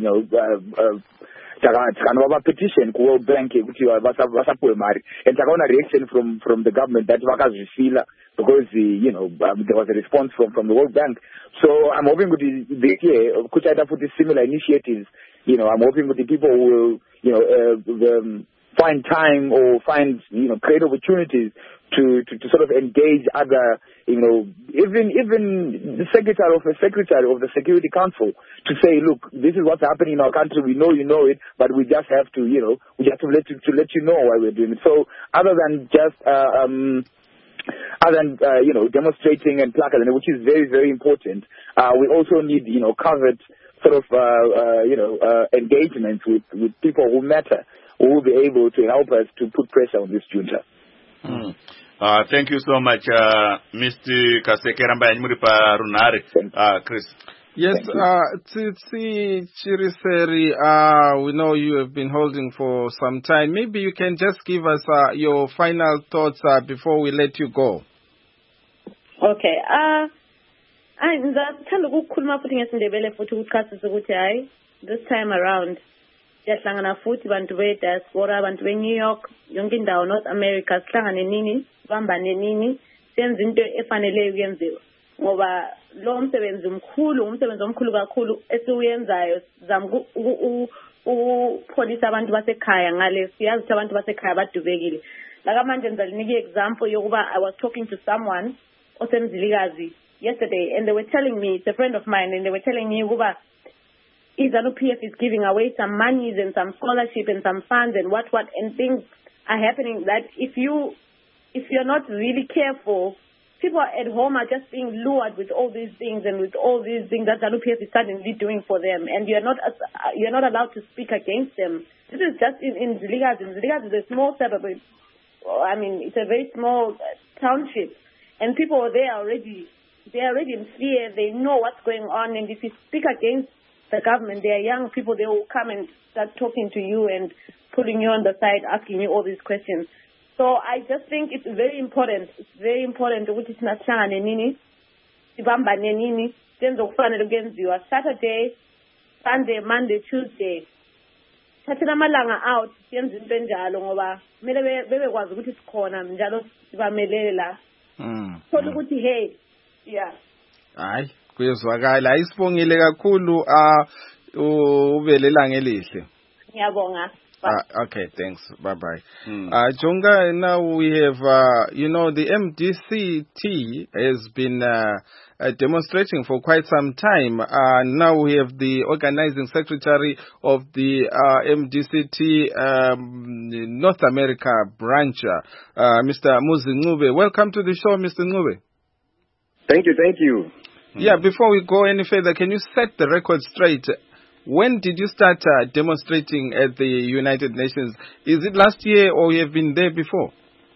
petition ku World Bank ukuthi basaphuwe mari, and takona reaction from the government that vakazvisila because there was a response from the World Bank. So I'm hoping with this year could I put similar initiatives. I'm hoping with the people who will find time or find create opportunities to sort of engage other even the secretary of the Security Council to say, look, this is what's happening in our country. We know you know it, but we just have to let you know why we're doing it. So other than just demonstrating and placards, which is very, very important, we also need covered sort of engagements with people who matter, who will be able to help us to put pressure on this junta. Thank you so much, Mr. Kasekera Mbayanyimuripa Runare. Chris. Yes, Tsitsi Chiriseri, we know you have been holding for some time. Maybe you can just give us your final thoughts before we let you go. Okay. Ngithanda ukukhuluma futhi ngesindebele futhi ukuchasisa ukuthi hayi this time around siyahlangana futhi bantu be-diaspora, abantu be-New York, yonke indawo, North America, sihlangane nini, sibambane nini, senze into efaneleyo kuyenziwa. Ngoba lo umsebenzi omkhulu kakhulu esiwenzayo, sizama ukupholisa abantu basekhaya ngale, siyazi ukuthi abantu basekhaya badubekile. Lakamanje ngizalinika example yokuba I was talking to someone osemzilikazi yesterday, and they were telling me, it's a friend of mine, and they were telling me ukuba ZANU-PF is giving away some monies and some scholarship and some funds and what, and things are happening that if you're not really careful, people at home are just being lured with all these things and with all these things that ZANU-PF is suddenly doing for them, and you're not allowed to speak against them. This is just in Zilikazi. Zilikazi is a small suburb. I mean, it's a very small township, and people are there already. They're already in fear. They know what's going on, and if you speak against the government, they are young people. They will come and start talking to you and putting you on the side, asking you all these questions. So I just think it's very important. It's very important ukuthi sinahlangane nini, sibambane nini, senze okufanele kuyenziwa Saturday, Sunday, Monday, Tuesday. Thathela amalanga out siyenze into enjalo ngoba kumele bebekwazi ukuthi sikhona njalo sibamelele la. Thola ukuthi hey, yeah. Hayi, kuyezwakala. Ayisibongile kakhulu ubelelanga elihle. Ngiyabonga. Okay, thanks. Bye-bye. Jonga, now we have, the MDCT has been demonstrating for quite some time. Now we have the organizing secretary of the MDCT North America branch, Mr. Muzi Ncube. Welcome to the show, Mr. Ncube. Thank you. Yeah, before we go any further, can you set the record straight? When did you start demonstrating at the United Nations? Is it last year or you have been there before?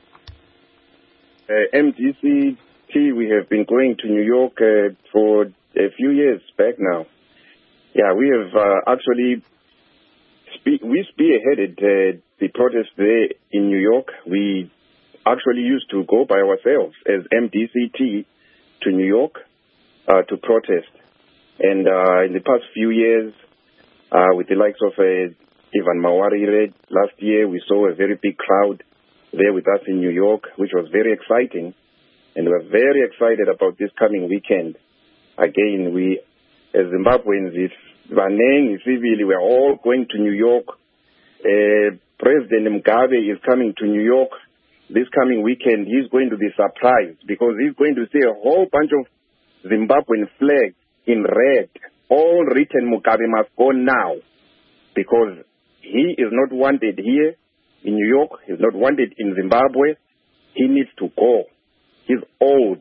MDCT, we have been going to New York for a few years back now. Yeah, we have actually we spearheaded the protest there in New York. We actually used to go by ourselves as MDCT to New York to protest. And in the past few years, with the likes of Ivan Mawarire, last year we saw a very big crowd there with us in New York, which was very exciting. And we're very excited about this coming weekend. Again, we, as Zimbabweans, we're all going to New York. President Mugabe is coming to New York this coming weekend. He's going to be surprised because he's going to see a whole bunch of Zimbabwean flags in red, all written Mugabe must go now, because he is not wanted here in New York. He's not wanted in Zimbabwe. He needs to go. He's old.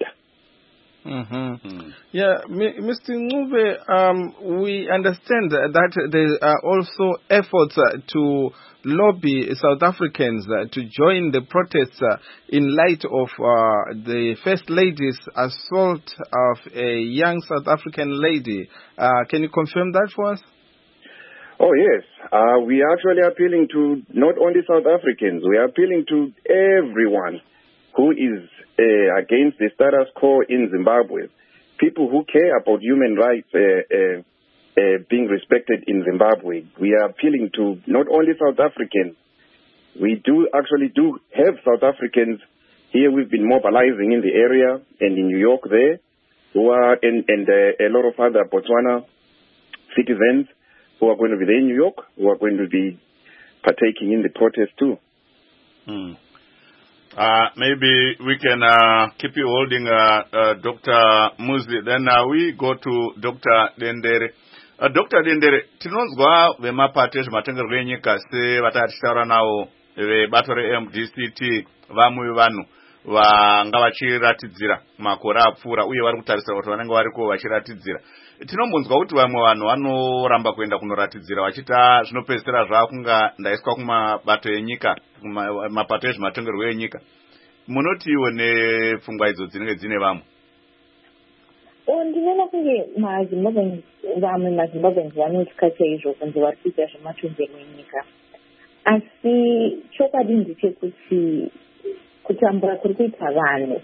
Yeah, Mr. Ncube, we understand that there are also efforts to lobby South Africans to join the protests in light of the First Lady's assault of a young South African lady. Can you confirm that for us? Oh, yes. We are actually appealing to not only South Africans, we are appealing to everyone who is against the status quo in Zimbabwe. people who care about human rights being respected in Zimbabwe. We are appealing to not only South Africans. We do have South Africans here. We've been mobilizing in the area and in New York there, who are and a lot of other Botswana citizens who are going to be there in New York, who are going to be partaking in the protest too. Maybe we can keep you holding, Dr. Muzi. Then we go to Dr. Dendere. Dr. Dendere, tinonzwa vemapati ezvematongerwo enyika sevatatisaura navo vebato reMDCT vamwe vanhu vanga vachiratidzira makore apfuura uye vari kutarisira kuti vanenge variko vachiratidzira. Tinombonzwa kuti vamwe vanhu vanoramba kuenda kunoratidzira vachita zvinopedzisira zvakunga ndaiswa kumabato enyika, mapato ezvematongerwo enyika. Munotiwo nepfungwa idzo dzinenge dzine vamwe? Ndinoona kunge vamwe mazimbabweans vanotya chaizvo kunzi vari kuita zvematongerwo enyika, asi chokwadi ndechekuti kutambura kuri kuita vanhu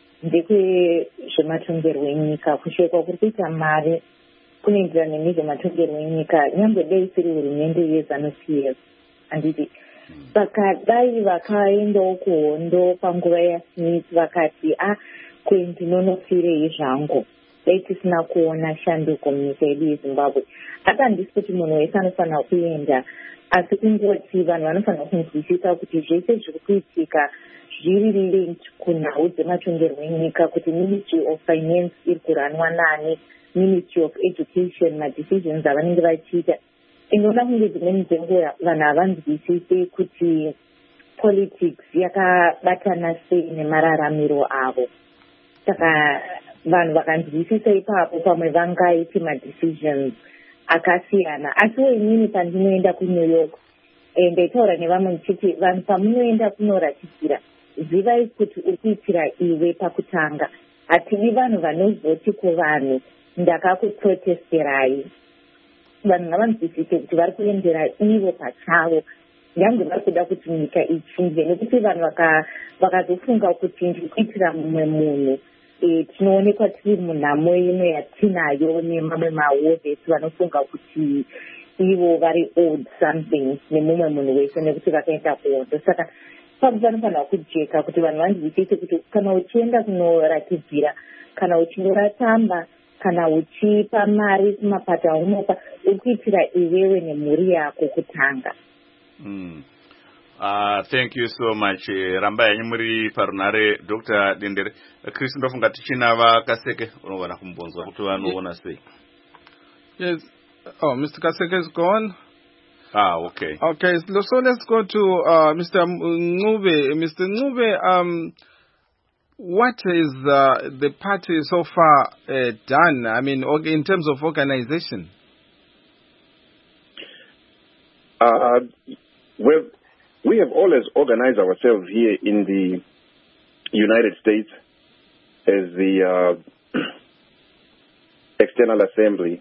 ndekwezvematongerwo enyika, kushekwa kuri kuita mari kunoenderana nezvematongerwo enyika, nyangwe dai siri hurumende yeZANU-PF handiti. Saka dai vakaendawo kuhondo panguva yaSmith vakati ndinonofirei zvangu, dai tisina kuona shanduko munyika yedu yeZimbabwe. Hata handisi kuti munhu wese anofanira kuenda, asi kungoti vanhu vanofanira kunzwisisa kuti zvese zviri kuitika zviri linked kunhau dzematongerwo enyika, kuti Ministry of Finance iri kuranwa nani, Ministry of Education, madecisions avanenge vachiita. Inoona kunge dzimweni dzenguva vanhu havanzwisisi kuti politics yakabatana sei nemararamiro avo. Saka vanhu vakanzwisisa ipapo pamwe vangaiti madecisions akasiyana. Asiwo inini pandinoenda kuNew York ndaitaura nevamwe ndichiti vanhu pamunoenda kunoratidzira, zivai kuti uri kuitira iwe pakutanga. Hatidi vanhu vanozoti kuvanhu ndakakuprotesterai. Vanhu ngavanzwisise kuti vari kuendera ivo pachavo, nyangwe vari kuda kuti nyika ichinje, nekuti vanhu vakazofunga kuti ndiri kuitira mumwe munhu, tinoonekwa tiri munhamo imwe yatinayo nemamwe mahovhesi vanofunga kuti ivo vari owed something nemumwe munhu wese nekuti vakaenda kuhondo. Saka papo panofanira kujeka kuti vanhu vanzwisise kuti kana uchienda kunoratidzira, kana uchindoratamba, kana uchipa mari kumapato aunopa, uri kuitira iwewe nemhuri yako kutanga. Thank you so much. Ramba yanyu muri parunare Dr. Dendere. Chris ndofunga tichinava Kaseke unowana kumbonzwa kuti vanoona sei. Yes. Oh, Mr. Kaseke is gone. Okay. Okay, so let's go to Mr. Ncube. Mr. Ncube, what is the party so far done? I mean, in terms of organization? We have always organized ourselves here in the United States as the External Assembly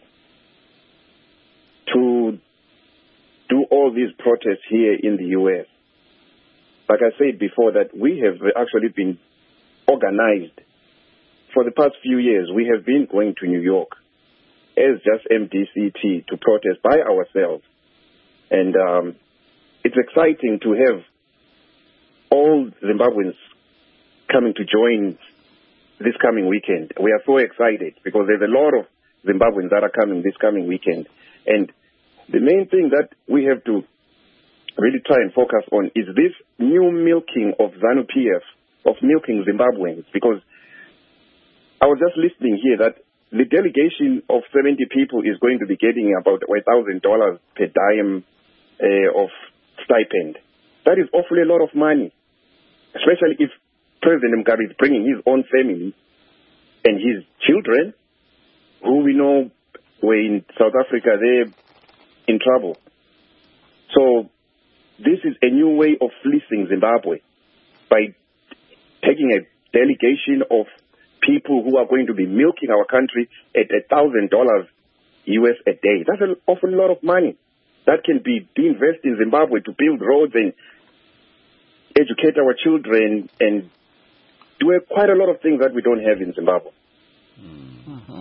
to do all these protests here in the U.S. Like I said before, that we have actually been organized for the past few years. We have been going to New York as just MDCT to protest by ourselves. And it's exciting to have all Zimbabweans coming to join this coming weekend. We are so excited because there's a lot of Zimbabweans that are coming this coming weekend. And the main thing that we have to really try and focus on is this new milking of ZANU-PF, of milking Zimbabweans. Because I was just listening here that the delegation of 70 people is going to be getting about $1,000 per dime of stipend. That is awfully a lot of money, especially if President Mugabe is bringing his own family and his children, who we know were in South Africa, they're in trouble. So this is a new way of fleecing Zimbabwe by taking a delegation of people who are going to be milking our country at $1,000 US a day. That's an awful lot of money that can be invested in Zimbabwe to build roads and educate our children and do quite a lot of things that we don't have in Zimbabwe. Mm-hmm.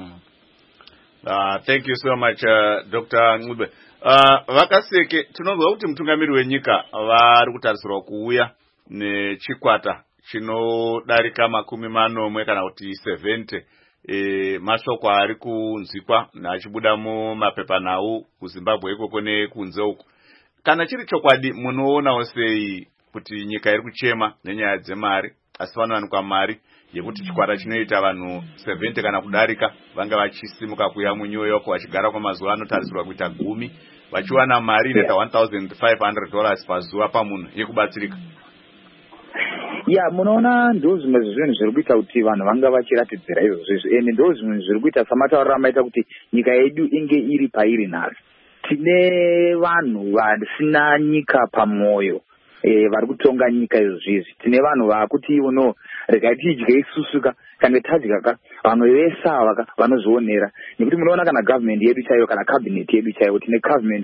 Thank you so much, Dr. Ncube. Vakaseke, tinonzwa kuti mutungamiri wenyika vari kutarisirwa kuuya nechikwata chinodarika 40 kana kuti 70 mashoko ari kunzikwa achibuda mumapepanhau kuZimbabwe ikoko nekunze uko. Kana chiri chokwadi, munoonawo sei kuti nyika iri kuchema nenyaya dzemari, asi panowanikwa mari yekuti chikwata chinoita vanhu 70 kana kudarika vanga vachisimuka kuya muNew York vachigara kwamazuva anotarisirwa kuita 10 vachiwana mari inoita $1,500 pazuva pamunhu yekubatsirika? Munoona ndo zvimwe zvinhu zviri kuita kuti vanhu vanga vachiratidzira izvozvo, ende ndo zvinhu zviri kuita samataurira maita kuti nyika yedu inge iri pairi nhasi. Tine vanhu vasina nyika pamwoyo vari kutonga nyika izvozvizi. Tine vanhu vakuti regai tidye isusuka kana tadya vamwe vese ava vanozvionera, nekuti munoona kana government yedu chaiyo kana cabinet yedu chaiyo, tine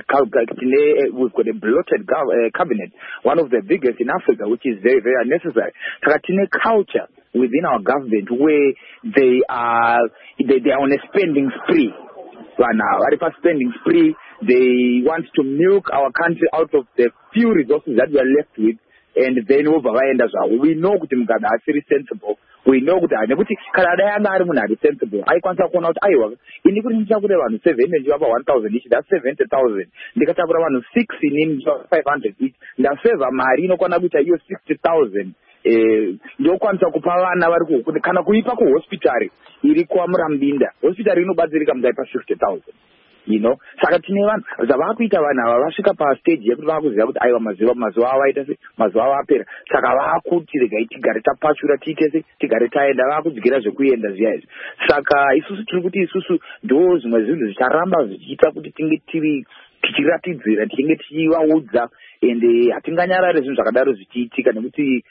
we've got a bloated cabinet, one of the biggest in Africa, which is very, very unnecessary. Saka tine culture within our government where they are on a spending spree. Vari pa spending spree. They want to milk our country out of the few resources that we are left with, and then overvaenda zvavo. We know kuti mugada asiri sensible. We know kuti nekuti kana dai anga ari munhu ari sensible aikwanisa kuona kuti aiwa ini kuti ndichakura vanhu 7 ndichivapa 1,000 each, that's 70,000. Ndikatakura vanhu 6 inini ndichivapa 500 each, ndaseva mari inokwana kuita iyo 60,000. Ndokwanisa kupa vana vari kuti kana kuipa kuhospitari iri kwaMurambinda, hospitari inobatsirika mukaipa 60,000. Saka tine vanhu zvavakuita vanhu ava vasvika pastage yekuti vakuziva kuti aiwa mazuva avo aita se, mazuva avo apera. Saka vakuti regai tigare tapashura tiite se, tigare taenda, vakudyira zvekuenda zviya izvi. Saka isusu tiri kuti isusu ndo zvimwe zvinhu zvicharamba zvichiita kuti tinge tichiratidzira, tinge tichivaudza, ende hatinganyarare zvinhu zvakadaro zvichiitika, nekuti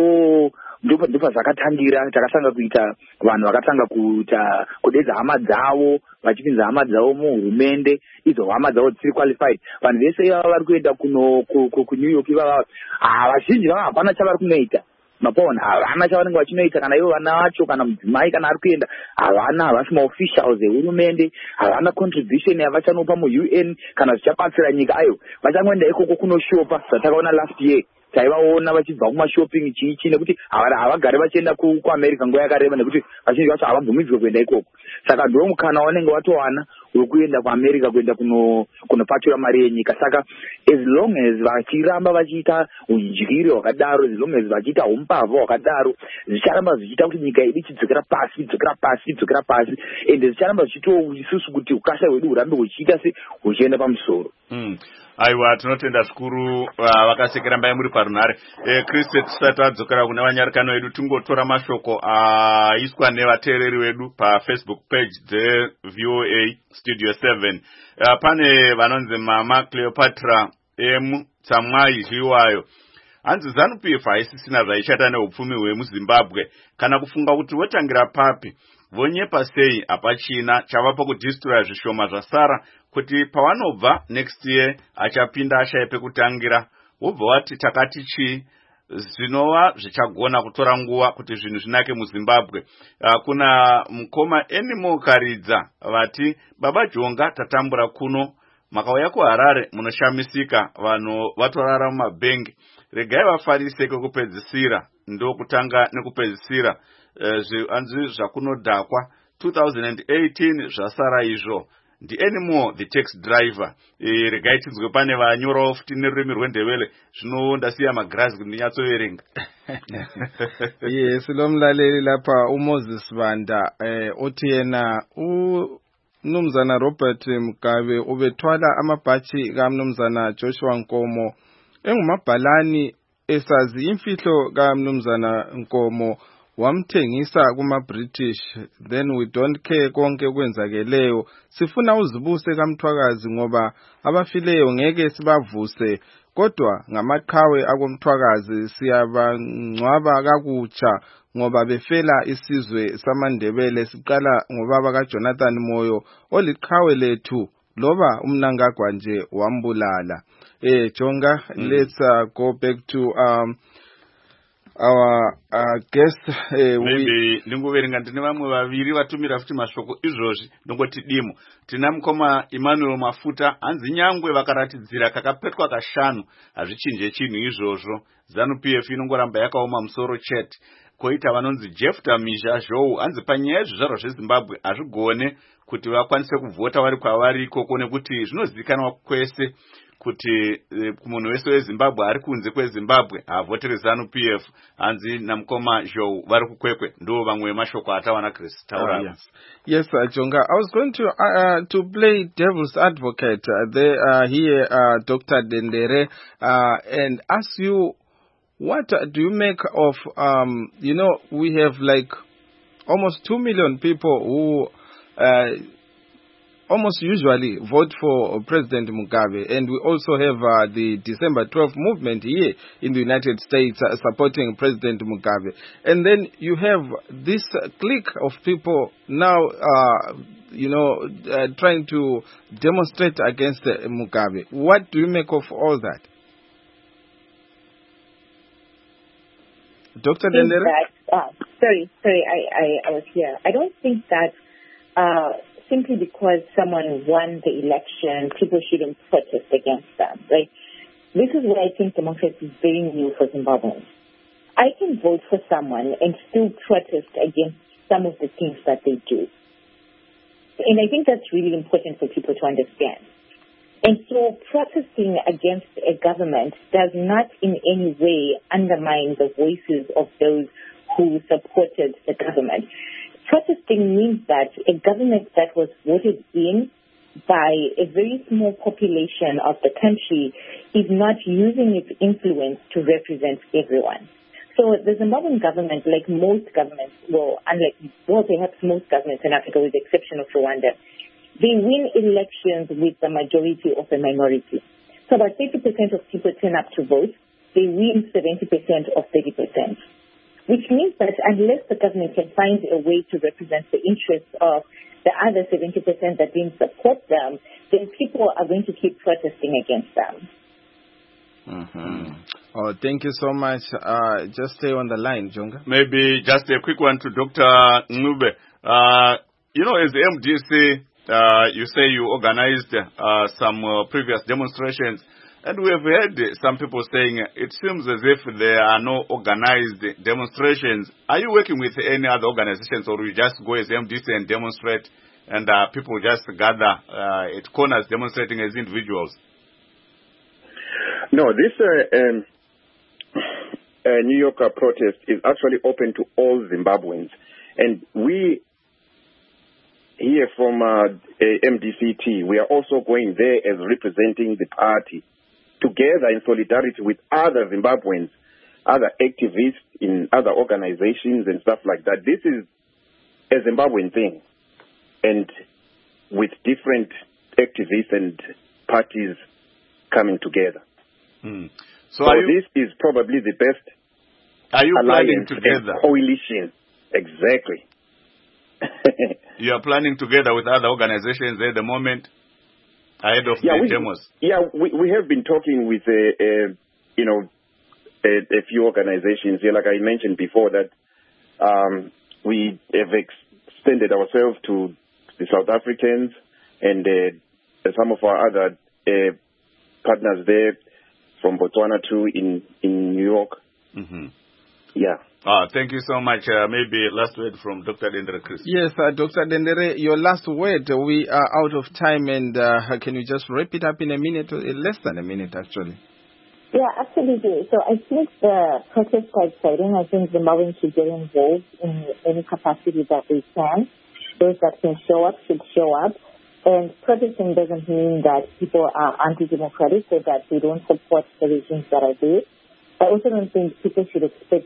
ndo pazvakatangira. Takatanga kuita vanhu vakatanga kuita kudedza hama dzavo, vachipinza hama dzavo muhurumende, idzo hama dzavo dzisiri qualified. Vanhu vese ivava vari kuenda kuNew York ivava vazhinji vava hapana chavari kunoita. Mapaona havana chavanenge vachinoita, kana ivo vana vacho kana mudzimai kana ari kuenda havasi maofficials ehurumende, havana contribution yavachanopa muUN kana zvichabatsira nyika. Ayo vachangoenda ikoko kunoshopa, zvatakaona last year taivaona vachibva kumashopping chichi, nekuti havagari vachienda kuAmerica nguva yakareba, nekuti vazhinji vacho havabvumidzwe kuenda ikoko. Saka ndo mukana wanenge watowana wekuenda kuAmerica kuenda kunopachura mari yenyika. Saka as long as vachiramba vachiita undyiri hwakadaro, as long as vachiita umbavha hwakadaro, zvicharamba zvichiita kuti nyika yedu ichidzokera pasi, ende zvicharamba zvichito isusu kuti ukasha hwedu hurambe huchiita se huchienda pamusoro. Aiwa, tinotenda zvikuru vakasekera mbai muri parunhare. Kriste, tisati tadzokera kune vanyarikano vedu, tingotora mashoko aiswa nevateereri vedu paFacebook page dzeVOA Studio 7. Pane vanonzi Mama Cleopatra M Tsamwai Zviwayo. Hanzi ZANU-PF haisisina zvaichata neupfumi hwemuZimbabwe, kana kufunga kuti votangira papi vonyepa sei hapachina chavapo kudhistroya zvishoma zvasara, kuti pavanobva next year achapinda ashaye pekutangira. Wobva wati takati chii zvinova zvichagona kutora nguva kuti zvinhu zvinake muZimbabwe. Kuna mukoma Animal Karidza vati Baba Jonga tatambura kuno, makauya kuHarare munoshamisika, vanhu vatorara mumabhengi. Regai vafarise kwekupedzisira, ndo kutanga nekupedzisira. Anzi zvakunodhakwa 2018 zvasara izvo. Ndianimo the taxi driver. Regai tinzwe pane vanyorawo futi nerurimi rwendebele, zvino ndasiya magirazi kuti ndinyatsoverenga. Yes, lomlaleli lapha uMoses Vanda othi yena uMnumzana Robert Mugabe ubethwala amabhachi kaMnumzana Joshua Nkomo engumabhalani esazi imfihlo kaMnumzana Nkomo wamthengisa kuma-British, then we don't care konke okwenzakeleyo. Sifuna uzibuse kaMthwakazi ngoba abafileyo ngeke sibavuse, kodwa ngamaqhawe akoMthwakazi siyabangcwaba kakutsha ngoba befela isizwe samaNdebele. Siqala ngobaba kaJonathan Moyo oliqhawe lethu, loba umNangagwa nje wambulala. Jonga, let's go back to our guest. Maybe ndingoverenga ndine vamwe vaviri vatumira futi mashoko izvozvi ndongoti dimo. Tina mukoma Emmanuel Mafuta hanzi nyangwe vakaratidzira kakapetwa kashanu hazvichinje chinhu izvozvo. ZANU-PF inongoramba yakaoma musoro chete. Koita vanonzi Jefta Misha Zhou hanzi panyaya yezvizvarwa zveZimbabwe hazvigone kuti vakwanise kuvhota vari kwavari ikoko nekuti zvinozivikanwa kwese kuti munhu wese weZimbabwe ari kunze kweZimbabwe havhotere ZANU-PF. Hanzi namukoma Zhou vari kukwekwe ndo vamwe mashoko atawana Chris taura. Yes, Jonga. I was going to play devil's advocate there here, Dr. Dendere, and ask you, what do you make of, we have like almost 2 million people who almost usually vote for President Mugabe, and we also have the December 12th movement here in the United States supporting President Mugabe. And then you have this clique of people now, trying to demonstrate against Mugabe. What do you make of all that? Dr. Dendere? Sorry, I was here. I don't think that simply because someone won the election, people shouldn't protest against them, right? This is why I think democracy is very new for Zimbabweans. I can vote for someone and still protest against some of the things that they do. And I think that's really important for people to understand. And so protesting against a government does not in any way undermine the voices of those who supported the government. Protesting means that a government that was voted in by a very small population of the country is not using its influence to represent everyone. So the Zimbabwean government, like most governments, perhaps most governments in Africa with the exception of Rwanda, they win elections with the majority of the minority. So about 30% of people turn up to vote. They win 70% of 30%. Which means that unless the government can find a way to represent the interests of the other 70% that didn't support them, then people are going to keep protesting against them. Mm-hmm. Oh, thank you so much. Just stay on the line, Jonga. Maybe just a quick one to Dr. Ncube. As the MDC, you say you organized some previous demonstrations, and we have heard some people saying it seems as if there are no organized demonstrations. Are you working with any other organizations, or you just go as MDC and demonstrate, and people just gather at corners demonstrating as individuals? No, this New York protest is actually open to all Zimbabweans, and we here from MDCT, we are also going there as representing the party, together in solidarity with other Zimbabweans, other activists in other organizations and stuff like that. This is a Zimbabwean thing, and with different activists and parties coming together. So this is probably the best planning together? Coalition. Exactly. You are planning together with other organizations at the moment ahead of the demos? Yeah, we have been talking with a few organizations. Like I mentioned before, that we have extended ourselves to the South Africans and some of our other partners there from Botswana too in New York. Mm-hmm. Yeah. Thank you so much. Maybe last word from Dr. Dendere, Chris. Yes, Dr. Dendere, your last word. We are out of time, and can you just wrap it up in a minute, less than a minute, actually? Yeah, absolutely. So I think the protests are exciting. I think Zimbabweans should get involved in any capacity that they can. Those that can show up should show up. And protesting doesn't mean that people are anti-democratic or that they don't support the regimes that are there. I also don't think people should expect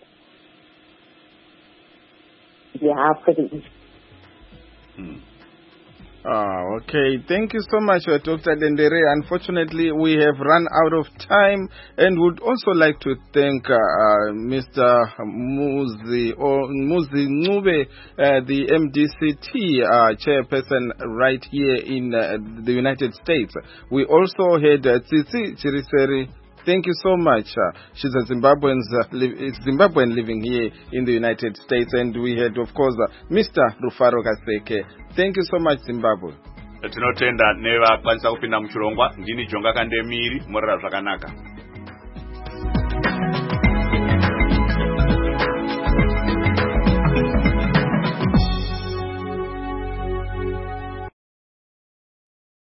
Okay, thank you so much, Dr. Dendere. Unfortunately, we have run out of time, and would also like to thank Mr. Muzi Ncube, the MDCT chairperson right here in the United States. We also had Tsitsi Chiriseri Thank you so much. She's a Zimbabwean living here in the United States, and we had, of course, Mr. Rufaro Kaseke. Thank you so much, Zimbabwe. Tinotenda neva kwanisa kupinda muchirongwa. Ndini Jonga Kandemiri, Morera Zvakanaka.